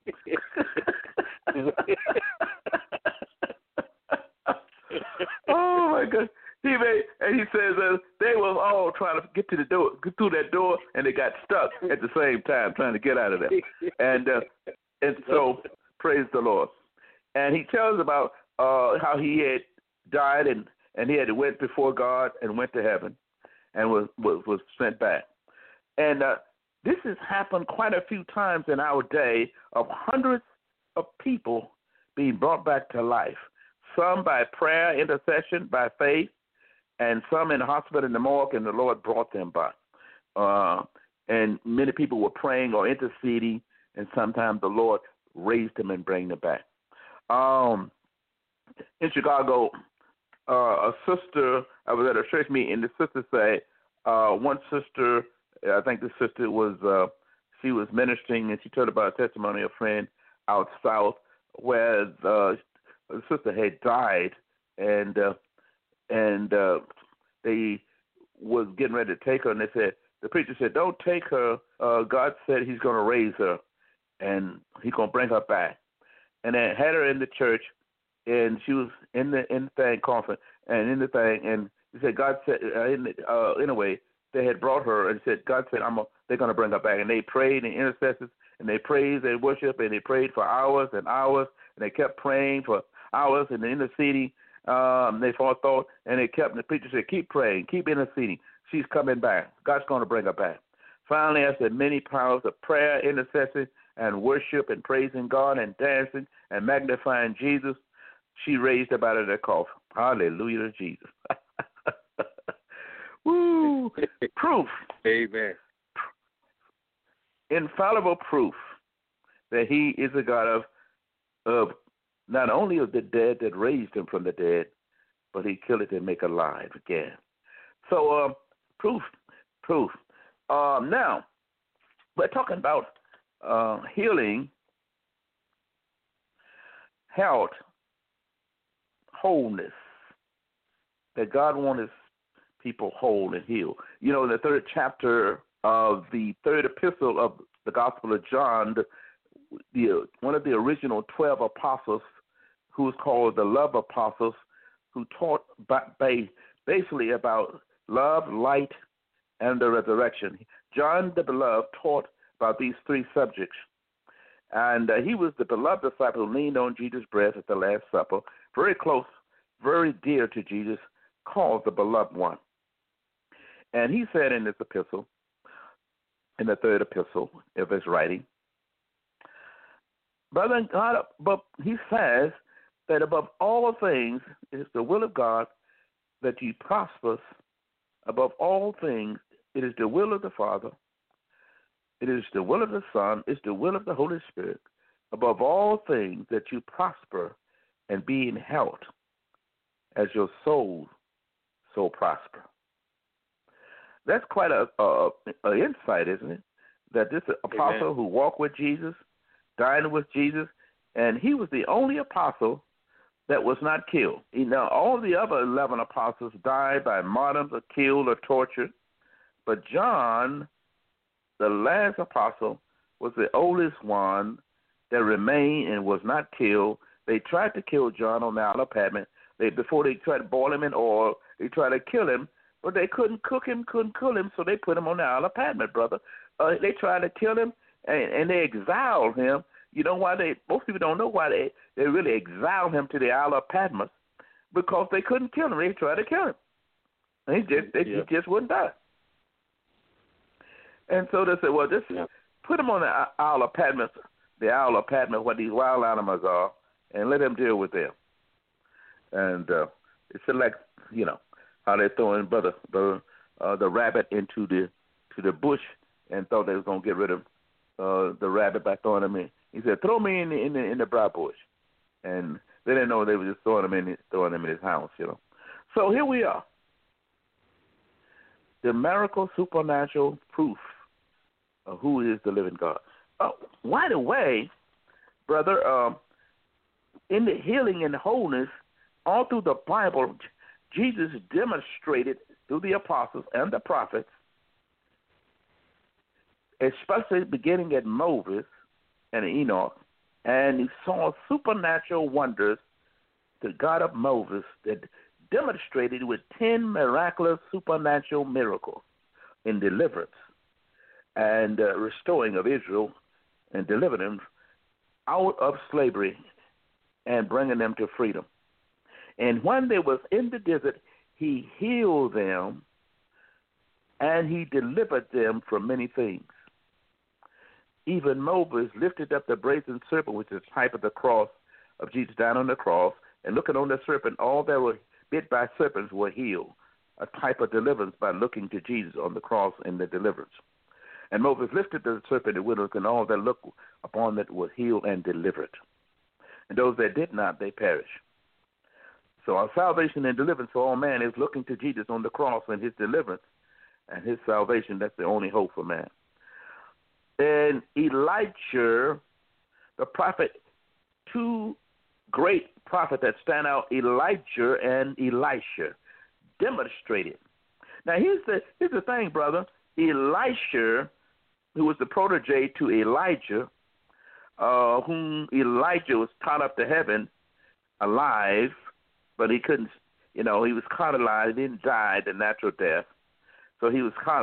Oh my God! And he says they were all trying to get to the door, get through that door, and they got stuck at the same time trying to get out of there. And so praise the Lord. And he tells about how he had died and he had went before God and went to heaven and was sent back. And this has happened quite a few times in our day, of hundreds of people being brought back to life. Some by prayer, intercession, by faith, and some in the hospital in the morgue, and the Lord brought them back. And many people were praying or interceding, and sometimes the Lord raised them and bring them back. In Chicago, a sister, I was at a church meeting, and the sister said, one sister, I think the sister was, she was ministering, and she told about a testimony of a friend out south where the sister had died, and they was getting ready to take her, and they said, the preacher said, don't take her. God said he's going to raise her, and he's going to bring her back. And they had her in the church, and she was in the thing conference, and in the thing, and he said, God said, anyway, they had brought her, and said, God said, they're going to bring her back. And they prayed and intercessors, and they praised and worshiped, and they prayed for hours and hours, and they kept praying for hours and interceding. They thought, and the preacher said, keep praying, keep interceding. She's coming back. God's going to bring her back. Finally, after many powers of prayer, intercession, and worship, and praising God, and dancing, and magnifying Jesus, she raised up out of that coffin. Hallelujah to Jesus. Woo! Proof. Amen. Infallible proof that he is a God of not only of the dead that raised him from the dead, but he killed it and make alive again. So, proof. Now, we're talking about healing, health, wholeness, that God wants his people whole and healed. You know, in the third chapter of the third epistle of the Gospel of John, one of the original 12 apostles, who was called the love apostles, who taught basically about love, light, and the resurrection. John the Beloved taught about these three subjects. And he was the beloved disciple who leaned on Jesus' breast at the Last Supper, very close, very dear to Jesus, called the Beloved One. And he said in this epistle, in the third epistle of his writing, Brother God, but he says that above all things it is the will of God that you prosper. Above all things, it is the will of the Father. It is the will of the Son. It's the will of the Holy Spirit. Above all things, that you prosper and be in health as your soul prosper. That's quite a insight, isn't it? That this apostle who walked with Jesus, dined with Jesus, and he was the only apostle that was not killed. Now, all the other 11 apostles died by martyrdom or killed or tortured, but John, the last apostle, was the oldest one that remained and was not killed. They tried to kill John on the Isle of Patmos. Before they tried to boil him in oil, they tried to kill him, but they couldn't cook him, couldn't kill him, so they put him on the Isle of Patmos, brother. They tried to kill him, and they exiled him. You know why most people don't know why they really exiled him to the Isle of Patmos, because they couldn't kill him. They tried to kill him. And he just wouldn't die. And so they said, well, put him on the Isle of Patmos, where these wild animals are, and let him deal with them. And it's like, how they're throwing the rabbit into the bush and thought they was going to get rid of the rabbit by throwing him in. He said, throw me in the briar bush. And they didn't know they were just throwing him in his house, So here we are. The miracle supernatural proof of who is the living God. By the way, brother, in the healing and wholeness, all through the Bible, Jesus demonstrated through the apostles and the prophets, especially beginning at Moses and Enoch, and he saw supernatural wonders, the God of Moses, that demonstrated with 10 miraculous supernatural miracles in deliverance and restoring of Israel and delivering them out of slavery and bringing them to freedom. And when they was in the desert, he healed them and he delivered them from many things. Even Moses lifted up the brazen serpent, which is a type of the cross of Jesus down on the cross, and looking on the serpent, all that were bit by serpents were healed, a type of deliverance by looking to Jesus on the cross in the deliverance. And Moses lifted the serpent and wilderness, and all that looked upon it was healed and delivered. And those that did not, they perished. So our salvation and deliverance for all man is looking to Jesus on the cross and his deliverance and his salvation. That's the only hope for man. And Elijah, the prophet, two great prophets that stand out, Elijah and Elisha, demonstrated. Now here's the thing, brother. Elisha, who was the protege to Elijah, whom Elijah was caught up to heaven alive, but he couldn't, he was caught alive, he didn't die the natural death, so he was caught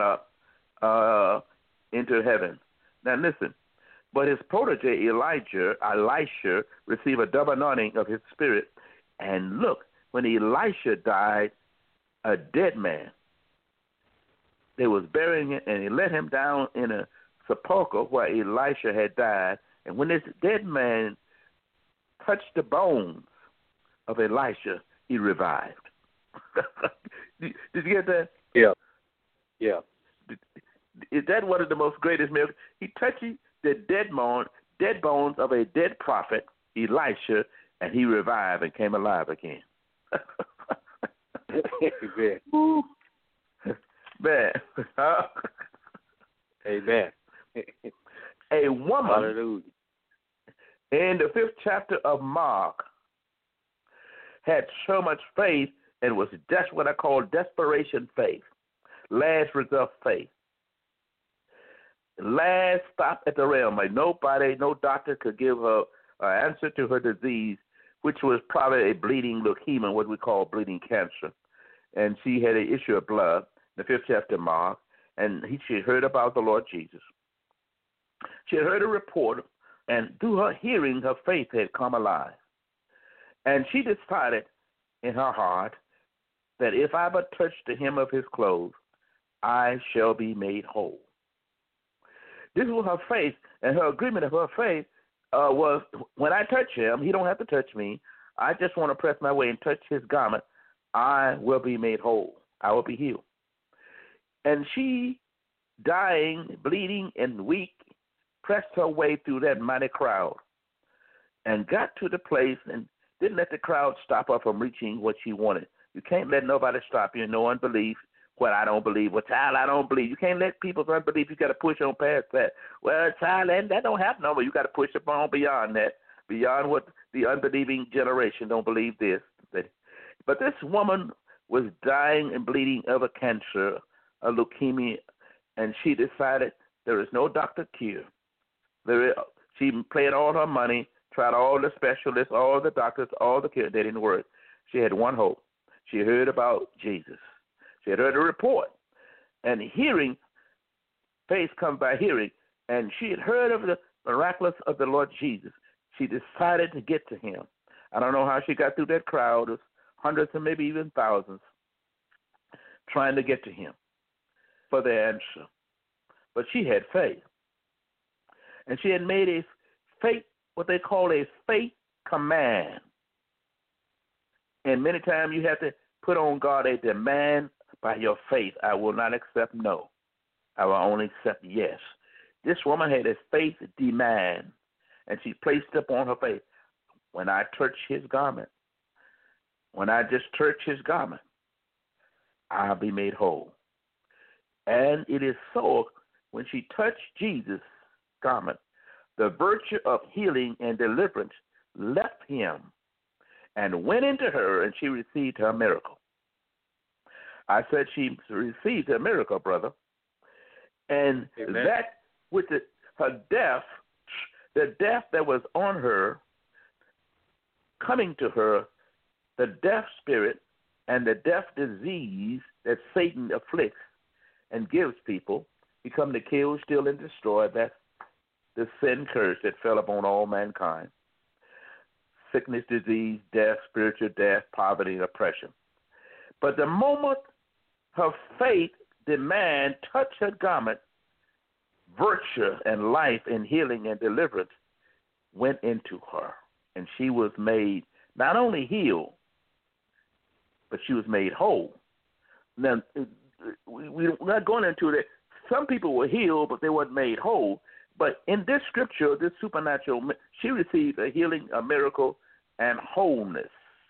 up into heaven. Now listen, but his protege Elisha, received a double anointing of his spirit, and look, when Elisha died, a dead man, they was burying him, and he let him down in a sepulchre where Elisha had died, and when this dead man touched the bones of Elisha, he revived. Did you get that? Yeah. Is that one of the most greatest miracles? He touched the dead bones of a dead prophet, Elisha, and he revived and came alive again. Amen. Man. Amen. A woman Hallelujah. in the 5th chapter of Mark had so much faith, and that's what I call desperation faith, last resort faith. Last stop at the realm. Like nobody, no doctor could give her an answer to her disease, which was probably a bleeding leukemia, what we call bleeding cancer. And she had an issue of blood, the 5th chapter of Mark. and she heard about the Lord Jesus. She had heard a report, and through her hearing, her faith had come alive. And she decided in her heart that if I but touch the hem of his clothes, I shall be made whole. This was her faith, and her agreement of her faith was, when I touch him, he don't have to touch me. I just want to press my way and touch his garment. I will be made whole. I will be healed. And she, dying, bleeding, and weak, pressed her way through that mighty crowd and got to the place and didn't let the crowd stop her from reaching what she wanted. You can't let nobody stop you. No unbelief. What I don't believe. Well, child, I don't believe. You can't let people's unbelief. You got to push on past that. Well, child, that don't happen no more. You got to push on beyond that, beyond what the unbelieving generation don't believe this. But this woman was dying and bleeding of a cancer, a leukemia, and she decided there is no doctor cure. She paid all her money, tried all the specialists, all the doctors, all the cure. They didn't work. She had one hope. She heard about Jesus. She had heard a report. And hearing, faith comes by hearing, and she had heard of the miraculous of the Lord Jesus. She decided to get to him. I don't know how she got through that crowd of hundreds and maybe even thousands trying to get to him for the answer. But she had faith. And she had made a faith, what they call a faith command. And many times you have to put on God a demand by your faith. I will not accept no. I will only accept yes. This woman had a faith demand, and she placed upon her faith, when I touch his garment, when I just touch his garment, I'll be made whole. And it is so, when she touched Jesus' garment, the virtue of healing and deliverance left him and went into her, and she received her miracle. I said she received her miracle, brother. And Amen. that with her death, the death that was on her, coming to her, the death spirit and the death disease that Satan afflicts and gives people, become to kill, steal, and destroy. That's the sin curse that fell upon all mankind. Sickness, disease, death, spiritual death, poverty, oppression. But the moment her faith demand touched her garment, virtue and life and healing and deliverance went into her. And she was made not only healed, but she was made whole. Now, we're not going into that. Some people were healed, but they weren't made whole. But in this scripture, this supernatural, she received a healing, a miracle, and wholeness.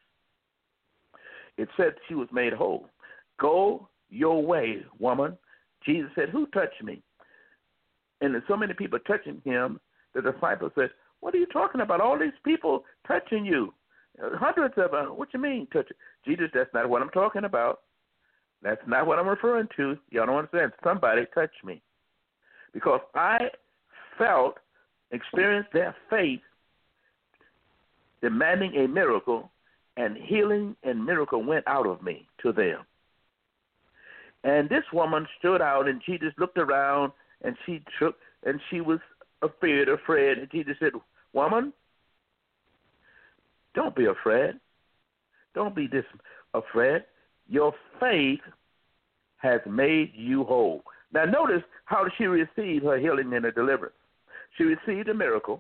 It said she was made whole. Go your way, woman. Jesus said, who touched me? And there's so many people touching him, the disciples said, what are you talking about? All these people touching you. Hundreds of them. What you mean, touch? Jesus, that's not what I'm talking about. That's not what I'm referring to. Y'all don't understand. Somebody touched me. Because I experienced their faith demanding a miracle, and healing and miracle went out of me to them. And this woman stood out, and Jesus looked around, and she shook, and she was afraid. And Jesus said, woman, don't be afraid. Don't be afraid. Your faith has made you whole. Now notice how she received her healing and her deliverance. She received a miracle.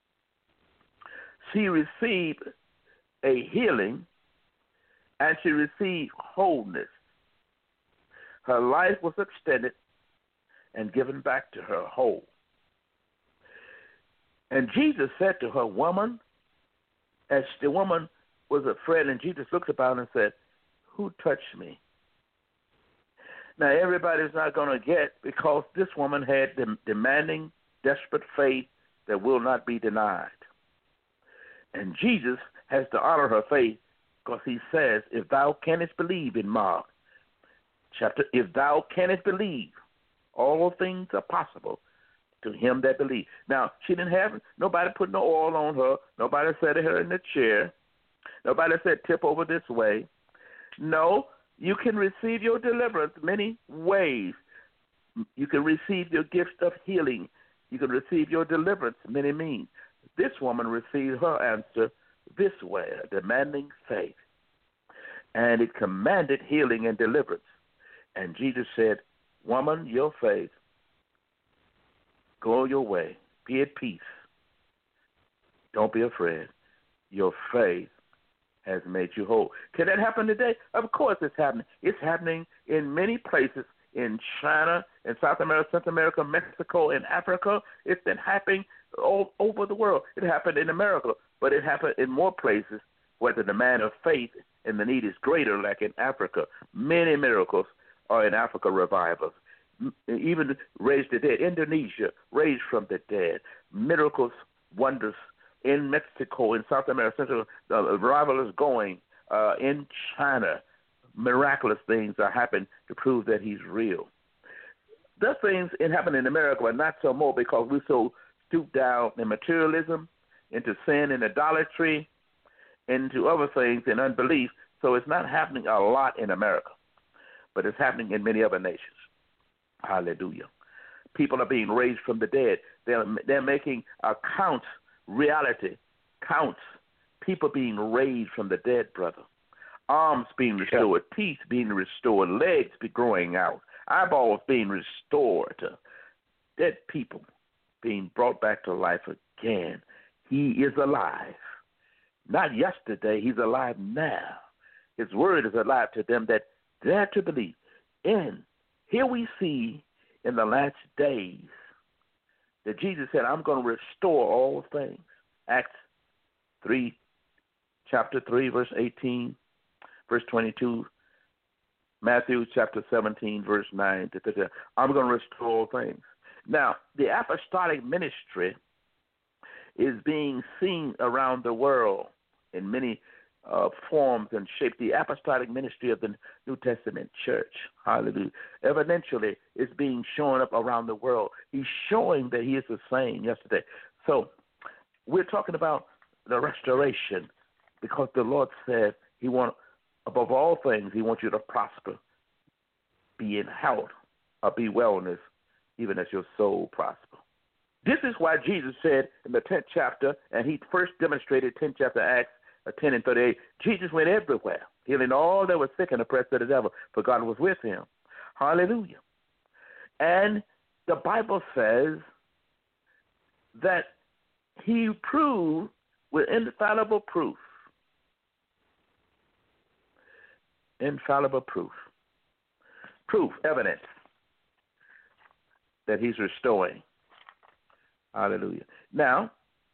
She received a healing, and she received wholeness. Her life was extended and given back to her whole. And Jesus said to her, woman, as the woman was afraid, and Jesus looked about and said, who touched me? Now, everybody's not going to get, because this woman had demanding, desperate faith that will not be denied. And Jesus has to honor her faith, because he says, if thou canst believe, in Mark chapter, if thou canst believe, all things are possible to him that believes. Now, she didn't have, nobody put no oil on her. Nobody sat her in the chair. Nobody said, tip over this way. No, you can receive your deliverance many ways. You can receive your gift of healing. You can receive your deliverance, many means. This woman received her answer this way, demanding faith. And it commanded healing and deliverance. And Jesus said, woman, your faith, go your way. Be at peace. Don't be afraid. Your faith has made you whole. Can that happen today? Of course it's happening. It's happening in many places, in China, in South America, Central America, Mexico, in Africa. It's been happening all over the world. It happened in America, but it happened in more places where the demand of faith and the need is greater, like in Africa. Many miracles are in Africa revivals. Even raised the dead. Indonesia, raised from the dead. Miracles, wonders in Mexico, in South America, Central, the revival is going. In China, miraculous things are happening to prove that he's real. Those things happen in America, but not so more because we're so stooped down in materialism, into sin and idolatry, into other things in unbelief. So it's not happening a lot in America, but it's happening in many other nations. Hallelujah. People are being raised from the dead. They're making accounts, reality, counts. People being raised from the dead, brother. Arms being restored, teeth being restored, legs be growing out, eyeballs being restored. Dead people being brought back to life again. He is alive. Not yesterday, he's alive now. His word is alive to them that dare to believe. And here we see in the last days that Jesus said, I'm going to restore all things. Acts 3, chapter 3, verse 18, verse 22, Matthew chapter 17, verse 9. I'm going to restore all things. Now, the apostolic ministry is being seen around the world in many forms and shapes. The apostolic ministry of the New Testament church, hallelujah, evidentially is being shown up around the world. He's showing that he is the same yesterday. So we're talking about the restoration because the Lord said he wants, above all things, he wants you to prosper, be in health, or be wellness, even as your soul prosper. This is why Jesus said in the 10th chapter, and he first demonstrated 10th chapter Acts 10 and 38, Jesus went everywhere, healing all that were sick and oppressed of the devil, for God was with him. Hallelujah. And the Bible says that he proved with infallible proof. Infallible proof. Proof, evidence that he's restoring. Hallelujah. Now,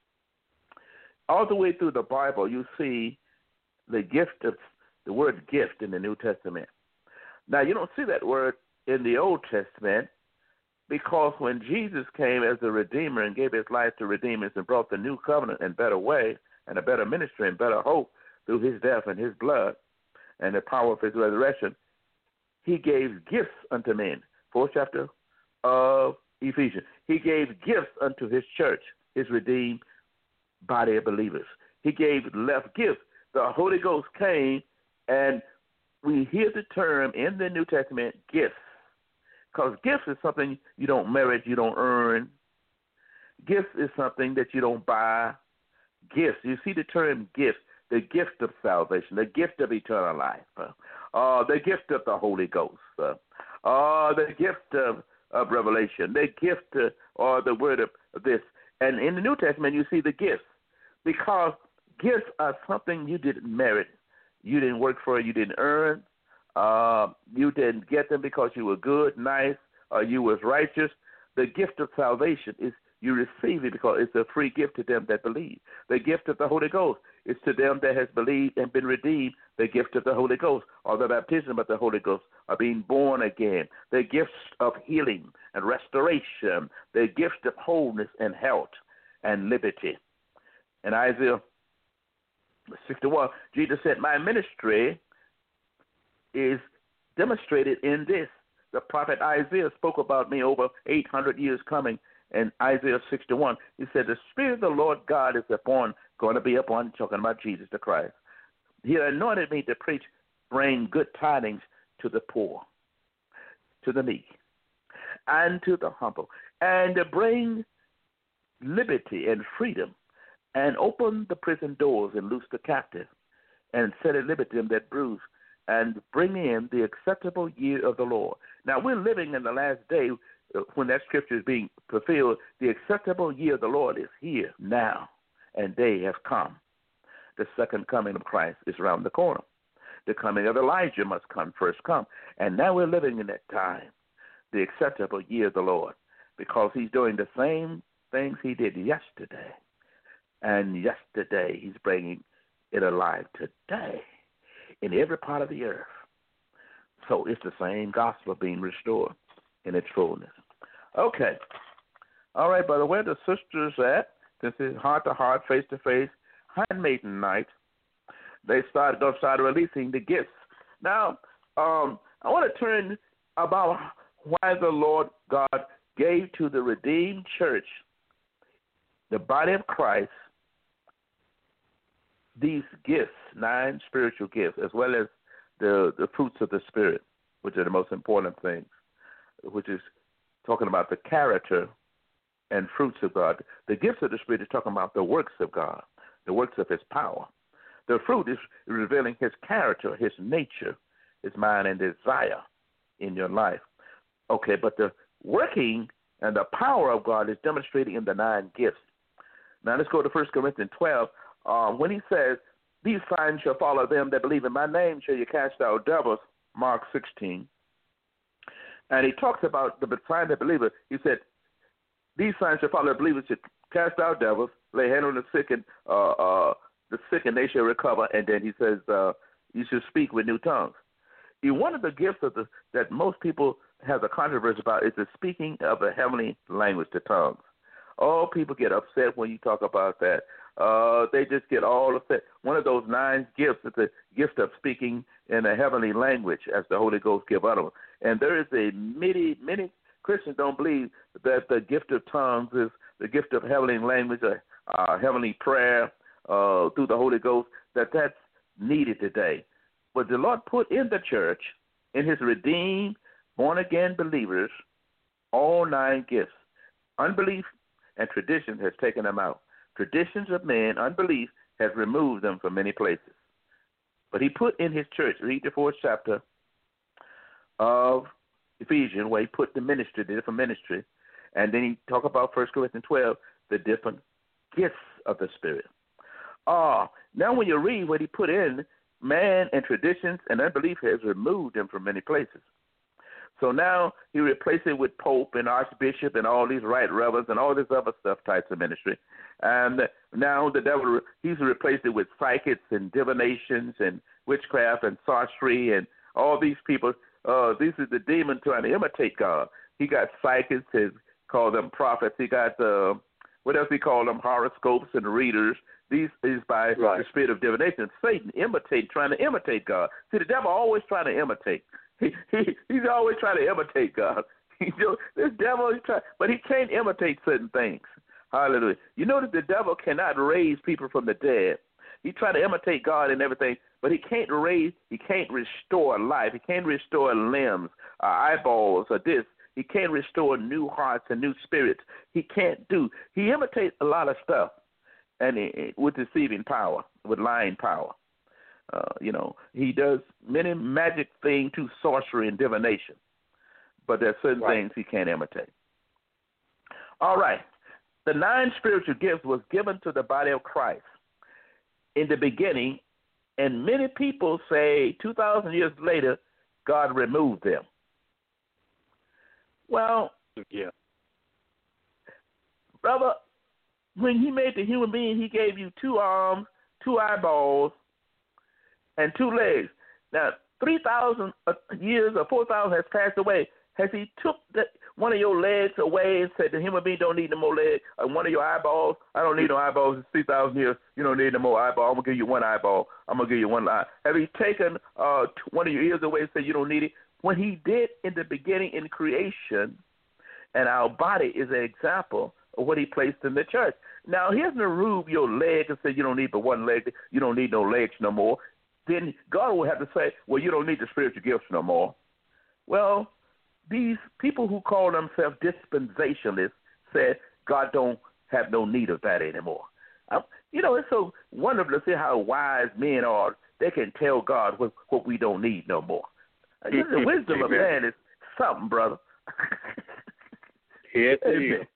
all the way through the Bible, you see the word gift in the New Testament. Now, you don't see that word in the Old Testament because when Jesus came as the Redeemer and gave his life to redeem us and brought the new covenant and better way and a better ministry and better hope through his death and his blood and the power of his resurrection, he gave gifts unto men. 4th chapter of Ephesians. He gave gifts unto his church, his redeemed body of believers. He gave left gifts. The Holy Ghost came, and we hear the term in the New Testament, gifts, because gifts is something you don't merit, you don't earn. Gifts is something that you don't buy. Gifts, you see the term gift, the gift of salvation, the gift of eternal life, the gift of the Holy Ghost, the gift of revelation, the gift or the word of this. And in the New Testament, you see the gifts, because gifts are something you didn't merit. You didn't work for it. You didn't earn. You didn't get them because you were good, nice, or you was righteous. The gift of salvation is you receive it because it's a free gift to them that believe. The gift of the Holy Ghost is to them that has believed and been redeemed. The gift of the Holy Ghost, or the baptism of the Holy Ghost, are being born again. The gifts of healing and restoration. The gift of wholeness and health and liberty. In Isaiah 61, Jesus said, my ministry is demonstrated in this. The prophet Isaiah spoke about me over 800 years coming. In Isaiah 61, he said, the Spirit of the Lord God is going to be upon, talking about Jesus the Christ. He anointed me to preach, bring good tidings to the poor, to the meek. and to the humble, and to bring liberty and freedom, and open the prison doors and loose the captive, and set at liberty them that bruise, and bring in the acceptable year of the Lord. Now, we're living in the last day when that scripture is being fulfilled. The acceptable year of the Lord is here now, and day has come. The second coming of Christ is around the corner. The coming of Elijah must first come. And now we're living in that time, the acceptable year of the Lord, because he's doing the same things he did yesterday. And yesterday he's bringing it alive today in every part of the earth. So it's the same gospel being restored in its fullness. Okay. All right, brother, where the sisters at? This is heart-to-heart, face-to-face, handmaiden night. They started releasing the gifts. Now, I want to turn about why the Lord God gave to the redeemed church, the body of Christ, these gifts, 9 spiritual gifts, as well as the fruits of the Spirit, which are the most important things, which is talking about the character and fruits of God. The gifts of the Spirit is talking about the works of God, the works of his power. The fruit is revealing his character, his nature, his mind and desire in your life. Okay, but the working and the power of God is demonstrated in the 9 gifts. Now let's go to 1 Corinthians 12. When he says, these signs shall follow them that believe in my name, shall you cast out devils, Mark 16. And he talks about the sign of the believer. He said, these signs shall follow the believers, should cast out devils, lay hand on the sick, and they shall recover. And then he says, you should speak with new tongues. One of the gifts that most people have a controversy about is the speaking of a heavenly language, to tongues. All people get upset when you talk about that. They just get all upset. One of those 9 gifts is the gift of speaking in a heavenly language, as the Holy Ghost give out of them. And there is many Christians don't believe that the gift of tongues is the gift of heavenly language, heavenly prayer through the Holy Ghost, that's needed today. But the Lord put in the church, in his redeemed, born-again believers, all 9 gifts. Unbelief and tradition has taken them out. Traditions of men, unbelief, has removed them from many places. But he put in his church, read the 4th chapter of Ephesians, where he put the different ministry, and then he talk about 1 Corinthians 12, the different gifts of the Spirit. Now when you read what he put in, man and traditions and unbelief has removed them from many places. So now he replaced it with Pope and Archbishop and all these right reverends and all this other stuff, types of ministry. And now the devil, he's replaced it with psychics and divinations and witchcraft and sorcery and all these people. This is the demon trying to imitate God. He got psychics, he called them prophets. He got, what else he called them, horoscopes and readers. These is by the spirit of divination. Satan trying to imitate God. See, the devil always trying to imitate. He's always trying to imitate God. This devil, but he can't imitate certain things. Hallelujah. You know that the devil cannot raise people from the dead. He try to imitate God and everything, but he can't restore life. He can't restore limbs, eyeballs, or this. He can't restore new hearts and new spirits. He imitates a lot of stuff, and with deceiving power, with lying power. He does many magic things to sorcery and divination, but there are certain things he can't imitate. All right. The 9 spiritual gifts was given to the body of Christ in the beginning, and many people say 2,000 years later, God removed them. Well, brother, when he made the human being, he gave you 2 arms, 2 eyeballs, and 2 legs. Now, 3,000 years or 4,000 has passed away. Has he took one of your legs away and said the human being don't need no more legs? Or one of your eyeballs, I don't need no eyeballs. It's 3,000 years. You don't need no more eyeball. I'm going to give you 1 eyeball. I'm going to give you 1 eye. Have he taken one of your ears away and said you don't need it? When he did in the beginning in creation, and our body is an example of what he placed in the church. Now, he doesn't remove your leg and say you don't need but 1 leg. You don't need no legs no more. Then God will have to say, well, you don't need the spiritual gifts no more. Well, these people who call themselves dispensationalists said God don't have no need of that anymore. It's so wonderful to see how wise men are. They can tell God what we don't need no more. The wisdom of man is something, brother. Yes, Amen.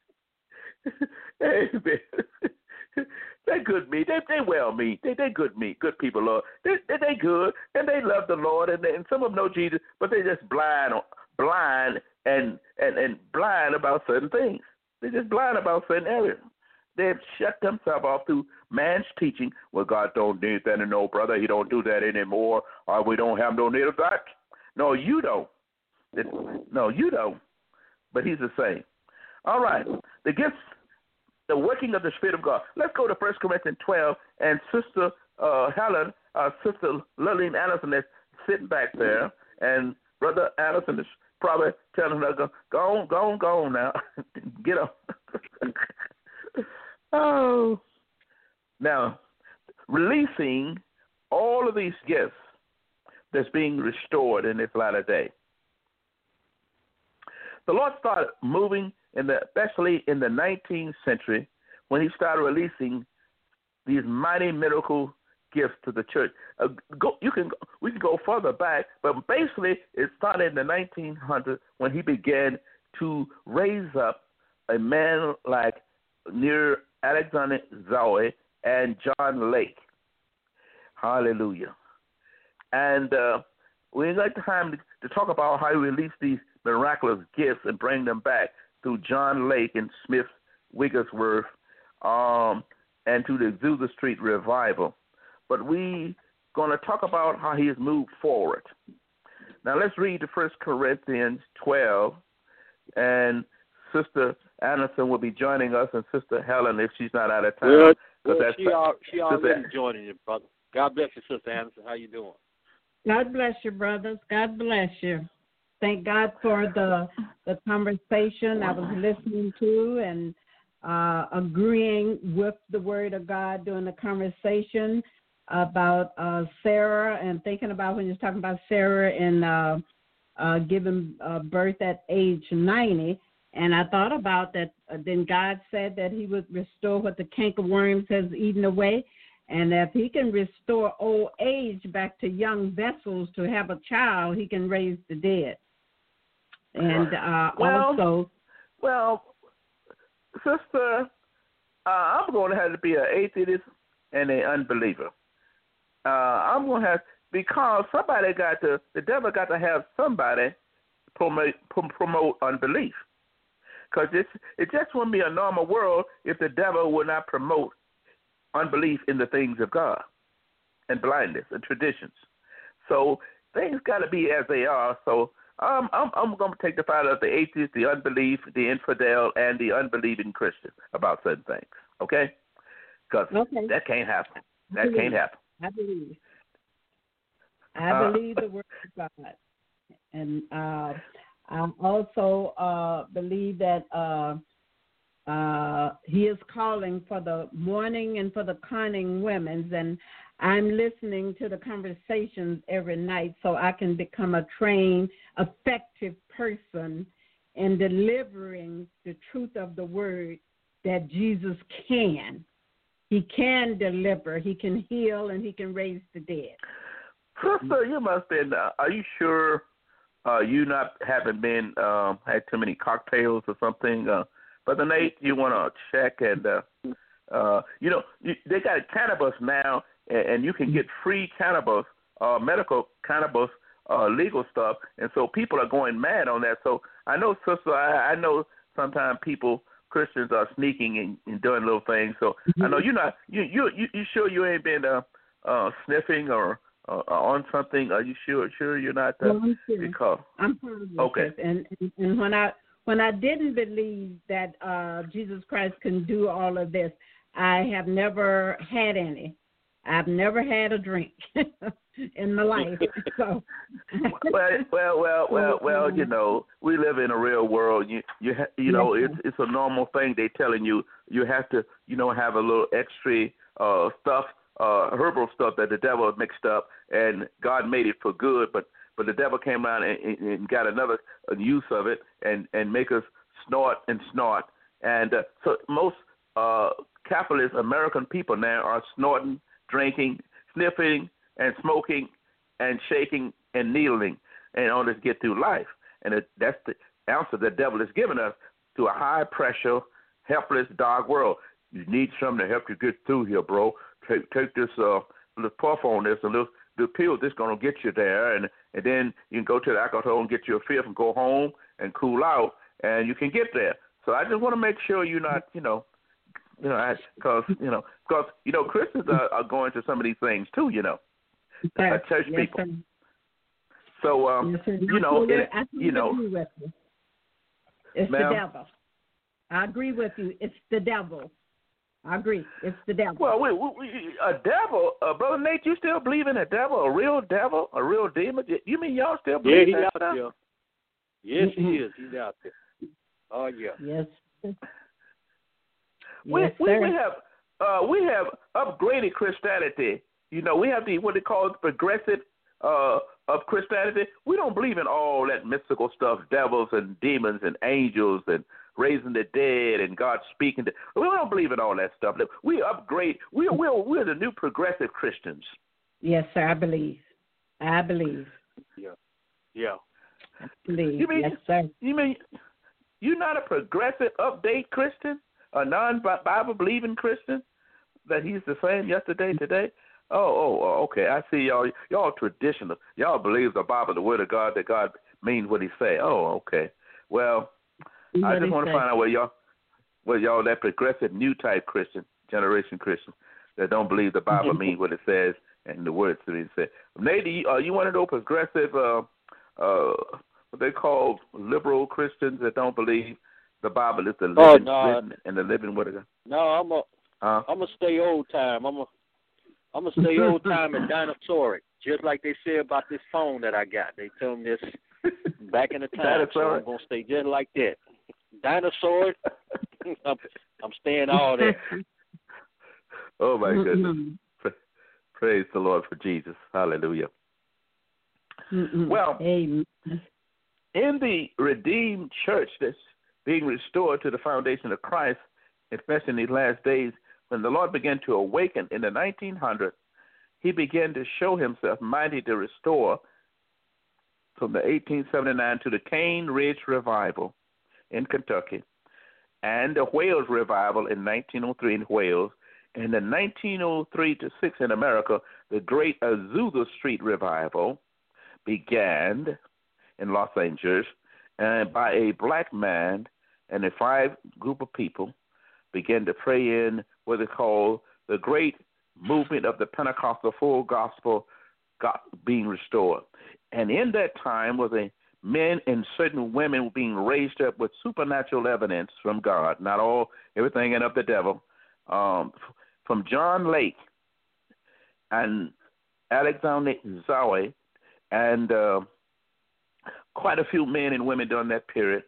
Amen. They're good meat. They well meat. They good meat. Good people, Lord. They good, and they love the Lord, and some of them know Jesus, but they just blind and blind about certain things. They're just blind about certain areas. They've shut themselves off through man's teaching. Well, God don't need that no, brother. He don't do that anymore, or we don't have no need of that. No, you don't. No, you don't. But he's the same. All right. The gifts, the working of the Spirit of God. Let's go to 1 Corinthians 12, and Sister Helen, Sister Lillian Anderson is sitting back there, and Brother Anderson is probably telling her, go on now. Get up. Oh. Now, releasing all of these gifts that's being restored in this latter day. The Lord started moving, especially in the 19th century, when he started releasing these mighty miracle gifts to the church. We can go further back, but basically it started in the 1900s when he began to raise up a man like near Alexander Zoe and John Lake. Hallelujah. And we ain't got time to talk about how he released these miraculous gifts and bring them back through John Lake and Smith Wigglesworth and to the Azusa Street revival. But we going to talk about how he has moved forward. Now let's read the 1 Corinthians 12, and Sister Anderson will be joining us, and Sister Helen, if she's not out of town. Well, she already joining you, brother. God bless you, Sister Anderson. How you doing? God bless you, brothers. God bless you. Thank God for the conversation I was listening to and agreeing with the Word of God during the conversation about Sarah, and thinking about when you're talking about Sarah and giving birth at age 90. And I thought about that. Then God said that he would restore what the cankerworms has eaten away. And if he can restore old age back to young vessels to have a child, he can raise the dead. And also... Well, sister, I'm going to have to be an atheist and an unbeliever. I'm going to have, because the devil got to have somebody promote unbelief. Because it just wouldn't be a normal world if the devil would not promote unbelief in the things of God and blindness and traditions. So things got to be as they are. So I'm going to take the fight of the atheist, the unbelief, the infidel, and the unbelieving Christian about certain things. Okay? Because that can't happen. That can't happen. I believe the word of God. And I also believe that he is calling for the mourning and for the conning women, and I'm listening to the conversations every night so I can become a trained, effective person in delivering the truth of the word that Jesus can. He can deliver, he can heal, and he can raise the dead. Sister, you must have been, are you sure you haven't been had too many cocktails or something? Brother Nate, you want to check, and they got cannabis now, and you can get free cannabis, medical cannabis, legal stuff, and so people are going mad on that. So I know, sister, I know sometimes Christians are sneaking and doing little things. So I know you're not. You sure you ain't been sniffing or on something? Are you sure you're not? I'm sure. Because I'm positive. Okay. And when I didn't believe that Jesus Christ can do all of this, I have never had any. I've never had a drink in my life. So. well, we live in a real world. You know, it's a normal thing. They telling you have to, have a little extra stuff, herbal stuff that the devil mixed up, and God made it for good. But but the devil came around and got another use of it and make us snort and snort. And so most capitalist American people now are snorting, drinking, sniffing, and smoking, and shaking and kneeling in order to get through life. And that's the answer the devil has given us to a high-pressure, helpless, dark world. You need something to help you get through here, bro. Take this little puff on this, a little pill that's going to get you there, and then you can go to the alcohol and get you a fifth and go home and cool out, and you can get there. So I just want to make sure you're not, because Christians are going to some of these things too, church people. Sir. So I agree with you. It's ma'am? the devil. I agree with you. It's the devil. I agree. It's the devil. Well, a devil, Brother Nate, you still believe in a devil, a real demon? You mean y'all still believe he's that out stuff? there. Yes, he is. He's out there. Oh, yeah. Yes. We Sir. have upgraded Christianity. We have what they call progressive of Christianity. We don't believe in all that mystical stuff, devils and demons and angels and raising the dead and God speaking. We don't believe in all that stuff. We upgrade. We're the new progressive Christians. Yes, sir. I believe. Yeah. I believe. You mean, yes, sir. You mean you're not a progressive update Christian, a non-Bible believing Christian? That he's the same yesterday, today? Oh, okay. I see y'all traditional. Y'all believe the Bible, the Word of God, that God means what He say. Oh, okay. Well, I just want to find out where y'all that progressive new type Christian, generation Christian, that don't believe the Bible means what it says and the words that it says. Nate, are you one of those progressive, what they call liberal Christians that don't believe the Bible is the living written and the living Word of God? No, I'm a stay old time. I'm a stay old time and dinosauric, just like they say about this phone that I got. They tell me this back in the time, so I'm gonna stay just like that. Dinosaur, I'm staying all that. Oh my goodness! Praise the Lord for Jesus. Hallelujah. Well, Amen. In the redeemed church that's being restored to the foundation of Christ, especially in these last days, when the Lord began to awaken in the 1900s, He began to show Himself mighty to restore from the 1879 to the Cane Ridge Revival in Kentucky, and the Wales Revival in 1903 in Wales, and the 1903 to 6 in America, the Great Azusa Street Revival began in Los Angeles, and by a black man and a 5 group of people began to pray in what they call the great movement of the Pentecostal full gospel being restored. And in that time was a men and certain women being raised up with supernatural evidence from God, not all, everything and of the devil. From John Lake and Alexander Zawi and quite a few men and women during that period,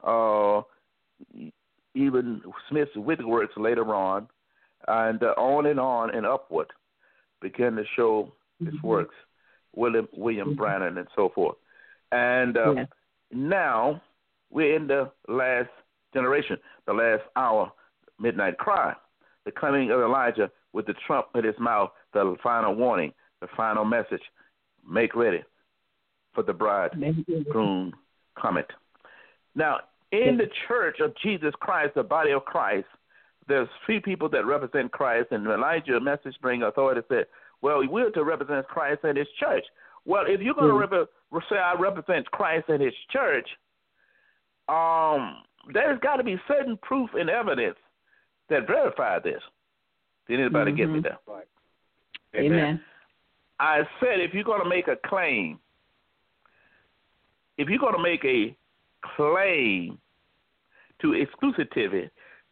even Smith Wigglesworth later on, and on and upward, began to show his works, William Branham and so forth. And now we're in the last generation, the last hour, midnight cry, the coming of Elijah with the trump in his mouth, the final warning, the final message. Make ready for the bridegroom coming. Now, in the church of Jesus Christ, the body of Christ, there's 3 people that represent Christ, and Elijah, message bring authority, said, well, we're to represent Christ and His church. Well, if you're going to say I represent Christ and His church, there's got to be certain proof and evidence that verify this. Did anybody get me there? Right. Amen. I said if you're going to make a claim, if you're going to make a claim to exclusivity,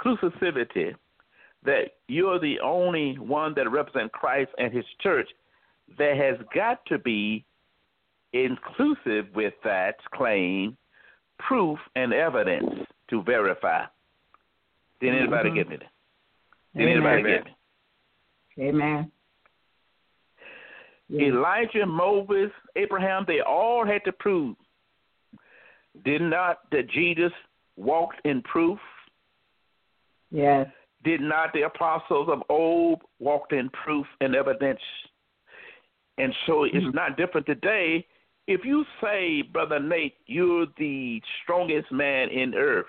that you're the only one that represents Christ and His church, there has got to be, inclusive with that claim, proof and evidence to verify. Did anybody get me there? Did anybody get me? Amen. Elijah, Moses, Abraham, they all had to prove. Did not that Jesus walked in proof? Yes. Did not the apostles of old walked in proof and evidence? And so it's not different today. If you say, Brother Nate, you're the strongest man in earth,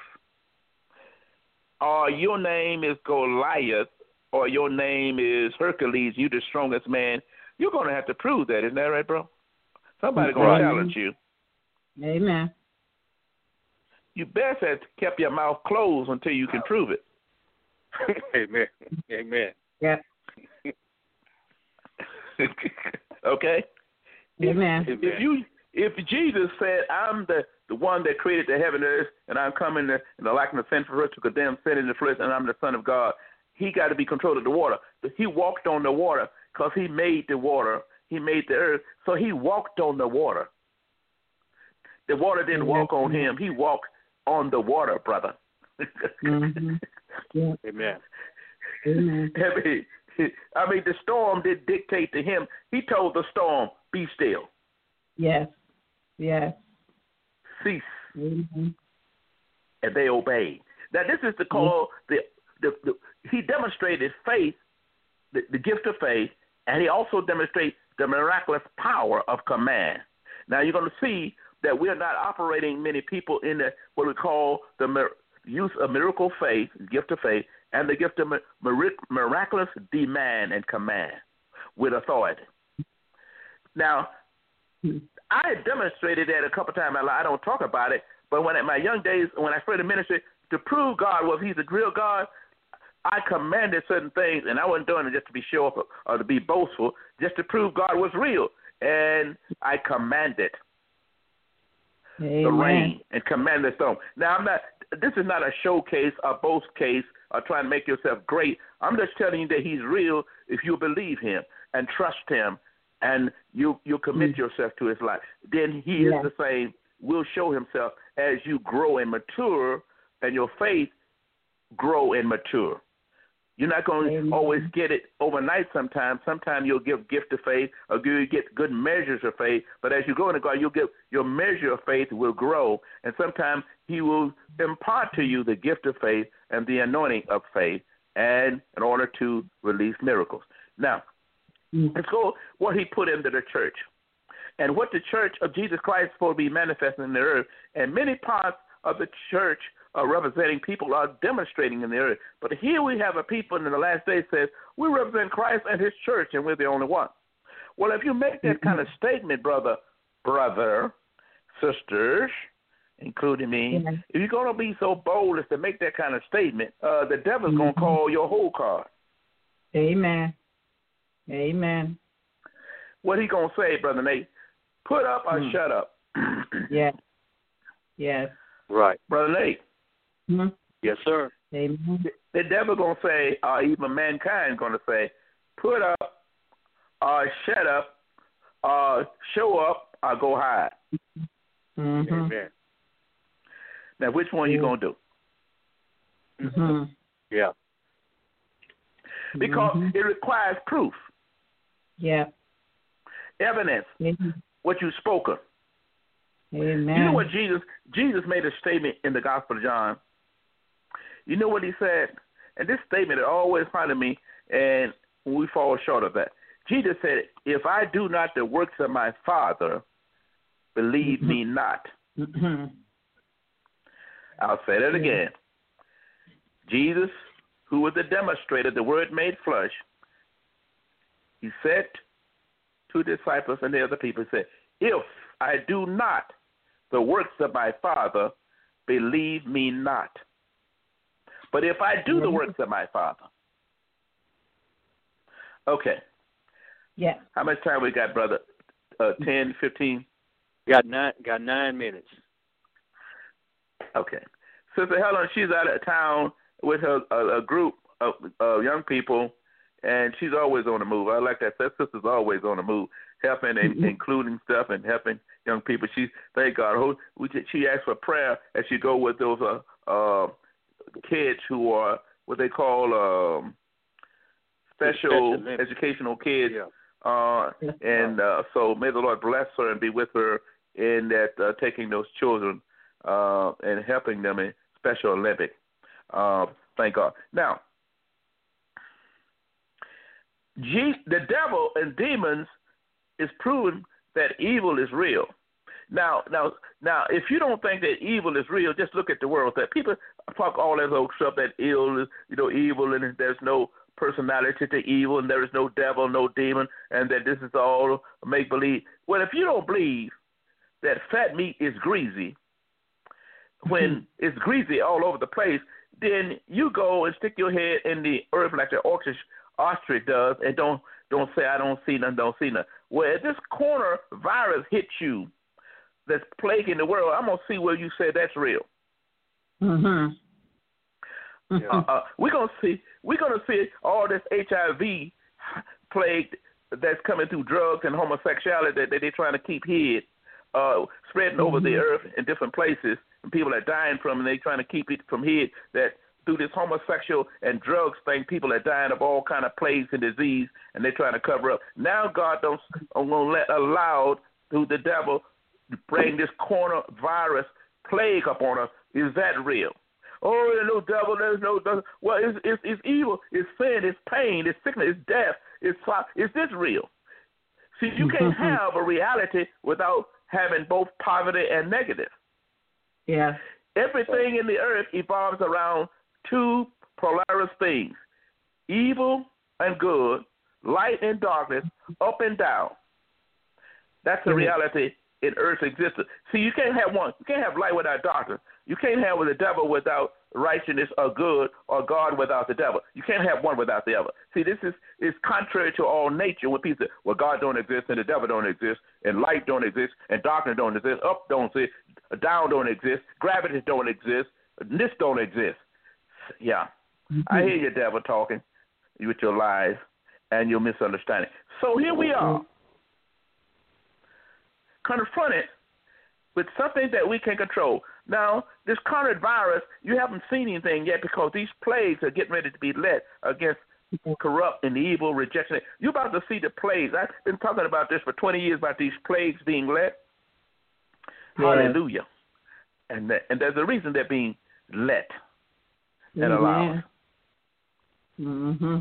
or your name is Goliath, or your name is Hercules, you're the strongest man, you're going to have to prove that. Isn't that right, bro? Somebody's going to challenge you. Amen. You best have kept your mouth closed until you can prove it. Amen. Amen. Yeah. Okay? Amen. If Jesus said, I'm the one that created the heaven and earth, and I'm coming in the likeness of sin for us to condemn sin in the flesh, and I'm the Son of God, he got to be controlled of the water. But he walked on the water because he made the water. He made the earth, so he walked on the water. The water didn't walk on him. He walked on the water, brother. Mm-hmm. Yeah. Amen. Amen. I mean, the storm didn't dictate to him. He told the storm, be still. Yes. Yes. Cease. Mm-hmm. And they obeyed. Now, this is the call. He demonstrated faith, the gift of faith, and he also demonstrated the miraculous power of command. Now, you're going to see that we're not operating many people in what we call the use of miracle faith, gift of faith, and the gift of miraculous demand and command with authority. Now, I demonstrated that a couple of times. I don't talk about it, but when in my young days, when I started ministry, to prove God was He's a real God, I commanded certain things, and I wasn't doing it just to be show up or to be boastful, just to prove God was real. And I commanded the rain and commanded the storm. Now, this is not a showcase, a boast case, or trying to make yourself great. I'm just telling you that He's real if you believe Him and trust Him, and you commit yourself to His life. Then He is the same, will show Himself as you grow and mature, and your faith grow and mature. You're not going to always get it overnight sometimes. Sometimes you'll give gift of faith or you get good measures of faith. But as you go into God, you'll get your measure of faith will grow. And sometimes He will impart to you the gift of faith and the anointing of faith and in order to release miracles. Now, let's go what He put into the church and what the church of Jesus Christ is supposed to be manifesting in the earth. And many parts of the church representing people are demonstrating in the earth. But here we have a people in the last days says, we represent Christ and His church, and we're the only one. Well, if you make that kind of statement, brother, sisters, including me, if you're going to be so bold as to make that kind of statement, the devil's going to call your whole card. Amen. Amen. What he going to say, Brother Nate? Put up or shut up? Yes. Yes. Right. Brother Nate. Mm-hmm. Yes, sir. Amen. The devil going to say, or even mankind going to say, put up or shut up or show up or go hide. Mm-hmm. Amen. Now, which one you going to do? Mm-hmm. Yeah. Because it requires proof. Yeah. Evidence. What you spoke of. Amen. You know what Jesus made a statement in the Gospel of John. You know what He said? And this statement it always haunted me, and we fall short of that. Jesus said, if I do not the works of my Father, believe me not. I'll say that again. Jesus, who was the demonstrator, the Word made flesh, He said to the disciples and the other people, He said, if I do not the works of my Father, believe me not. But if I do the works of my Father. Okay. Yeah. How much time we got, brother? 10, 15? Got 9 minutes. Okay. Sister Helen, she's out of town with a group of young people, and she's always on the move. I like that. That sister's always on the move, helping and including stuff and helping young people. She, thank God, she asked for prayer as she go with those kids who are what they call special educational kids So may the Lord bless her and be with her in that taking those children and helping them in Special Olympics. Thank God. Now, the devil and demons is proving that evil is real. Now, if you don't think that evil is real, just look at the world. That people talk all that old stuff that evil is, evil, and there's no personality to evil, and there is no devil, no demon, and that this is all make believe. Well, if you don't believe that fat meat is greasy, when it's greasy all over the place, then you go and stick your head in the earth like the ostrich does, and don't say I don't see nothing. Well, if this corona virus hits you, that's plaguing the world, I'm gonna see where you say that's real. Mm-hmm. We're gonna see all this HIV plague that's coming through drugs and homosexuality that they're trying to keep hid, spreading over the earth in different places, and people are dying from, and they're trying to keep it from hid. That through this homosexual and drugs thing, people are dying of all kind of plagues and disease, and they're trying to cover up. Now God don't allow through the devil to bring this coronavirus plague upon us. Is that real? Oh, there's no devil. There's no devil. Well, it's evil. It's sin. It's pain. It's sickness. It's death. Is this real? See, you can't have a reality without having both positive and negative. Yeah. Everything in the earth evolves around two polaris things: evil and good, light and darkness, up and down. That's the reality in earth's existence. See, you can't have one. You can't have light without darkness. You can't have the devil without righteousness or good, or God without the devil. You can't have one without the other. See, this is contrary to all nature. When people say, well, God don't exist and the devil don't exist, and light don't exist and darkness don't exist, up don't exist, down don't exist, gravity don't exist, this don't exist. Yeah. I hear your devil talking with your lies and your misunderstanding. So here we are, confronted with something that we can control. Now, this coronavirus, you haven't seen anything yet because these plagues are getting ready to be led against corrupt and evil rejection. You're about to see the plagues. I've been talking about this for 20 years, about these plagues being led. Yeah. Hallelujah. And there's a reason they're being let and allowed. Mm-hmm.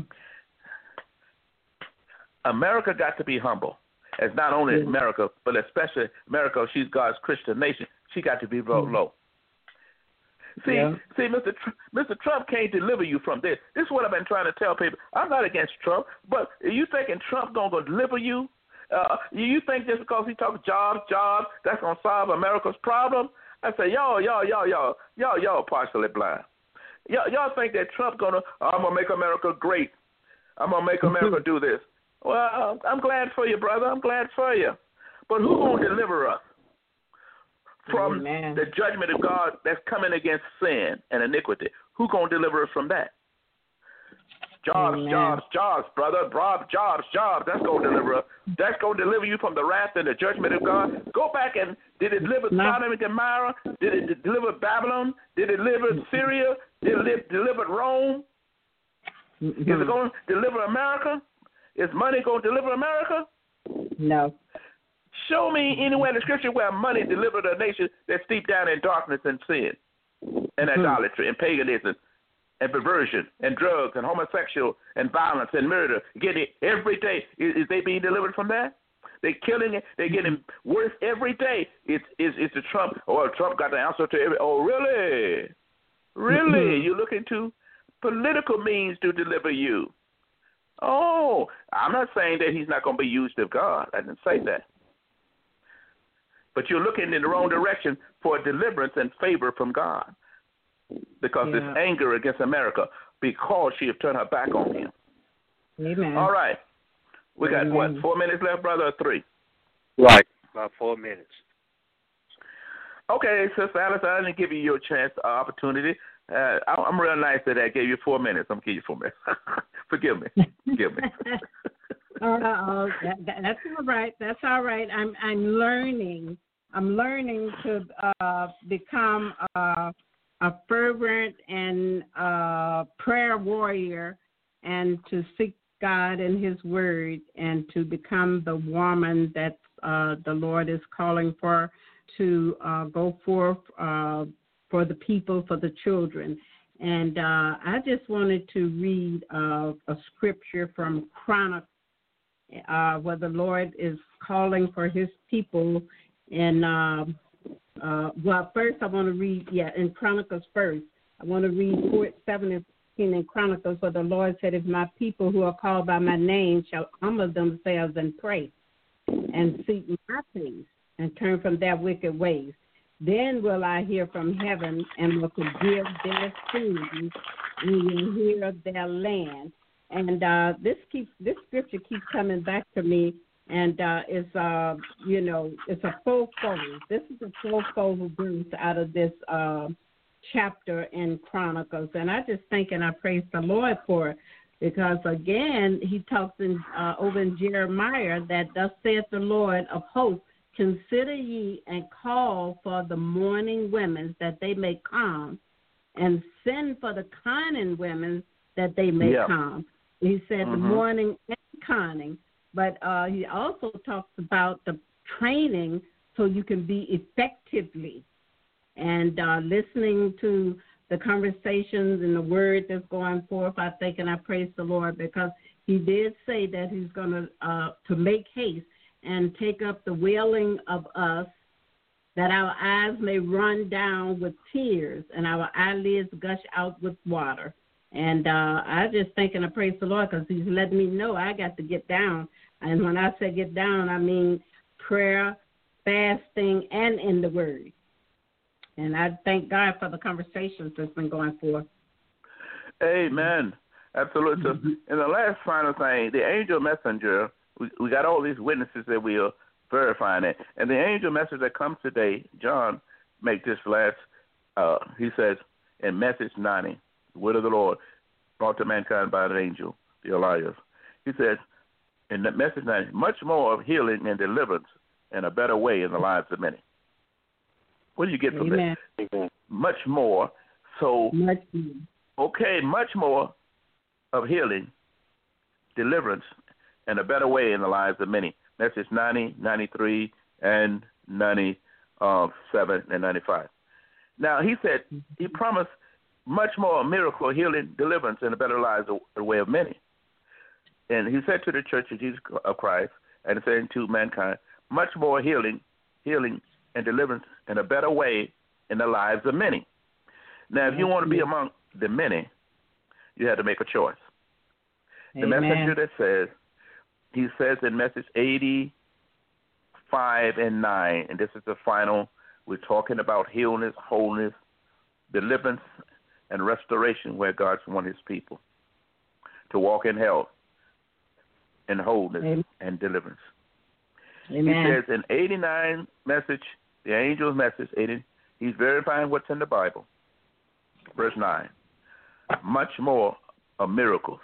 America got to be humble. As not only America, but especially America, she's God's Christian nation. She got to be brought low. See, Mr. Trump can't deliver you from this. This is what I've been trying to tell people. I'm not against Trump, but are you thinking Trump gonna deliver you? You think just because he talks jobs, that's gonna solve America's problem? I say, y'all partially blind. Y'all think that Trump I'm gonna make America great. I'm gonna make America do this. Well, I'm glad for you, brother. I'm glad for you. But who gonna deliver us from the judgment of God that's coming against sin and iniquity? Who gonna deliver us from that? Jobs, brother. Jobs. That's gonna deliver us. That's gonna deliver you from the wrath and the judgment of God. Go back and did it deliver Sodom and Gomorrah? Did it deliver Babylon? Did it deliver Syria? Did it deliver Rome? Is it going to deliver America? Is money going to deliver America? No. Show me anywhere in the scripture where money delivered a nation that's deep down in darkness and sin and idolatry and paganism and perversion and drugs and homosexual and violence and murder. Getting every day. Is they being delivered from that? They're killing it. They're getting worse every day. It's the Trump. Oh, Trump got the answer to every. Oh, really? Really? You're looking to political means to deliver you. Oh, I'm not saying that he's not going to be used of God. I didn't say that. But you're looking in the wrong direction for deliverance and favor from God because this anger against America because she have turned her back on him. Amen. All right. We got, 4 minutes left, brother, or 3? Right, about 4 minutes. Okay, Sister Alice, I didn't give you your chance, opportunity. I'm real nice that I gave you 4 minutes. I'm going to give you 4 minutes. Forgive me. That's all right. That's all right. I'm learning. I'm learning to become a fervent and prayer warrior, and to seek God and His Word and to become the woman that the Lord is calling for, to go forth for the people, for the children. And I just wanted to read a scripture from Chronicles, where the Lord is calling for His people. And first I want to read, in Chronicles first. I want to read 7 and 15 in Chronicles, where the Lord said, if my people who are called by my name shall humble themselves and pray and seek my face and turn from their wicked ways, then will I hear from heaven and will forgive their sins and will heal their land. And this scripture keeps coming back to me, and it's it's a fourfold. This is a fourfold verse out of this chapter in Chronicles, and I just thank and I praise the Lord for it, because again He talks over in Jeremiah that thus saith the Lord of hosts, consider ye and call for the mourning women that they may come, and send for the conning women that they may come. He said the mourning and conning, but he also talks about the training so you can be effectively. And listening to the conversations and the word that's going forth, I think and I praise the Lord, because He did say that He's going to make haste and take up the wailing of us, that our eyes may run down with tears and our eyelids gush out with water. And I just thank and I praise the Lord, because He's letting me know I got to get down. And when I say get down, I mean prayer, fasting, and in the Word. And I thank God for the conversations that's been going forth. Amen. Absolutely. So, and the last final thing, the angel messenger, we got all these witnesses that we are verifying it. And the angel messenger that comes today, John, make this last, he says in message 90, the word of the Lord brought to mankind by an angel, the Elias. He says in the message 90, much more of healing and deliverance and a better way in the lives of many. What do you get from that? Much more. So, much more of healing, deliverance, and a better way in the lives of many. Message 90, 93, and 97 and 95. Now, he said, he promised much more miracle, healing, deliverance, and a better lives the way of many. And he said to the Church of Jesus of Christ, and saying to mankind, much more healing, and deliverance, and a better way in the lives of many. Now, if you want to be among the many, you have to make a choice. The messenger that says, he says in message 85 and 9, and this is the final, we're talking about healness, wholeness, deliverance, and restoration, where God wants His people to walk in health and wholeness and deliverance. He says in 89 message, the angel's message, he's verifying what's in the Bible. Verse 9, much more of miracles.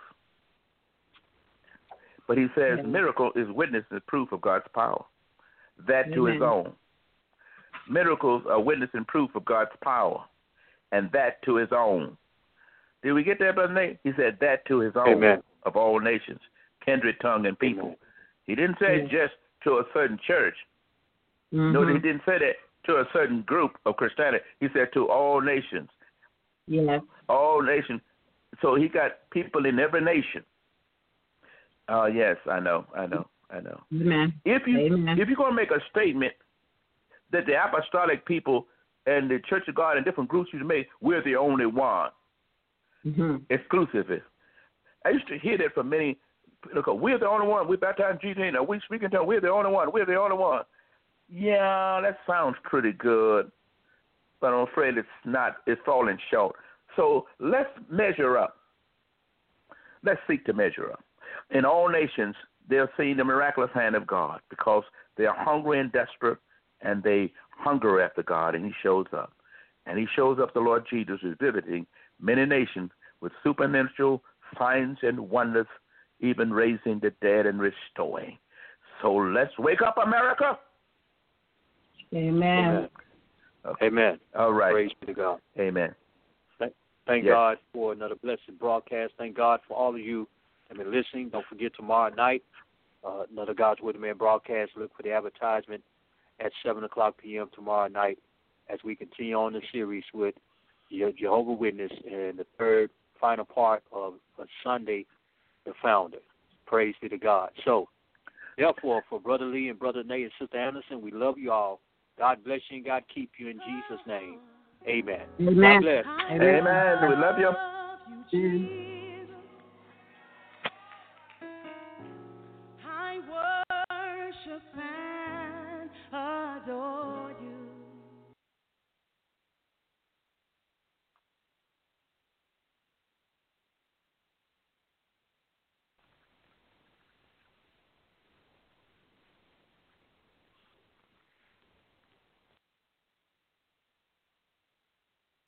But he says miracle is witness and proof of God's power. That to His own. Miracles are witness and proof of God's power, and that to His own. Did we get that, Brother Nate? He said that to His own. Of all nations, kindred, tongue, and people. He didn't say just to a certain church. No, He didn't say that to a certain group of Christianity. He said to all nations. Yes. All nations. So He got people in every nation. Yes, I know. Amen. If you're going to make a statement that the apostolic people and the Church of God and different groups you make, we're the only one. Exclusivist. I used to hear that from many. Look, we're the only one. We baptize Jesus. We speak in tongues. We're the only one. We're the only one. Yeah, that sounds pretty good, but I'm afraid it's not. It's falling short. So let's measure up. Let's seek to measure up. In all nations, they'll see the miraculous hand of God, because they are hungry and desperate, and they hunger after God, and He shows up. And He shows up, the Lord Jesus is visiting many nations with supernatural signs and wonders, even raising the dead and restoring. So let's wake up, America. Amen. Okay. Amen. All right. Praise be to God. Amen. Thank God for another blessed broadcast. Thank God for all of you have been listening. Don't forget tomorrow night, another God's Word of Man broadcast. Look for the advertisement at 7 o'clock p.m. tomorrow night as we continue on the series with Jehovah Witness and the third final part of Sunday, the Founder. Praise be to God. So, therefore, for Brother Lee and Brother Nate and Sister Anderson, we love you all. God bless you and God keep you in Jesus' name. Amen. Amen. God bless. Amen. We love you. Amen.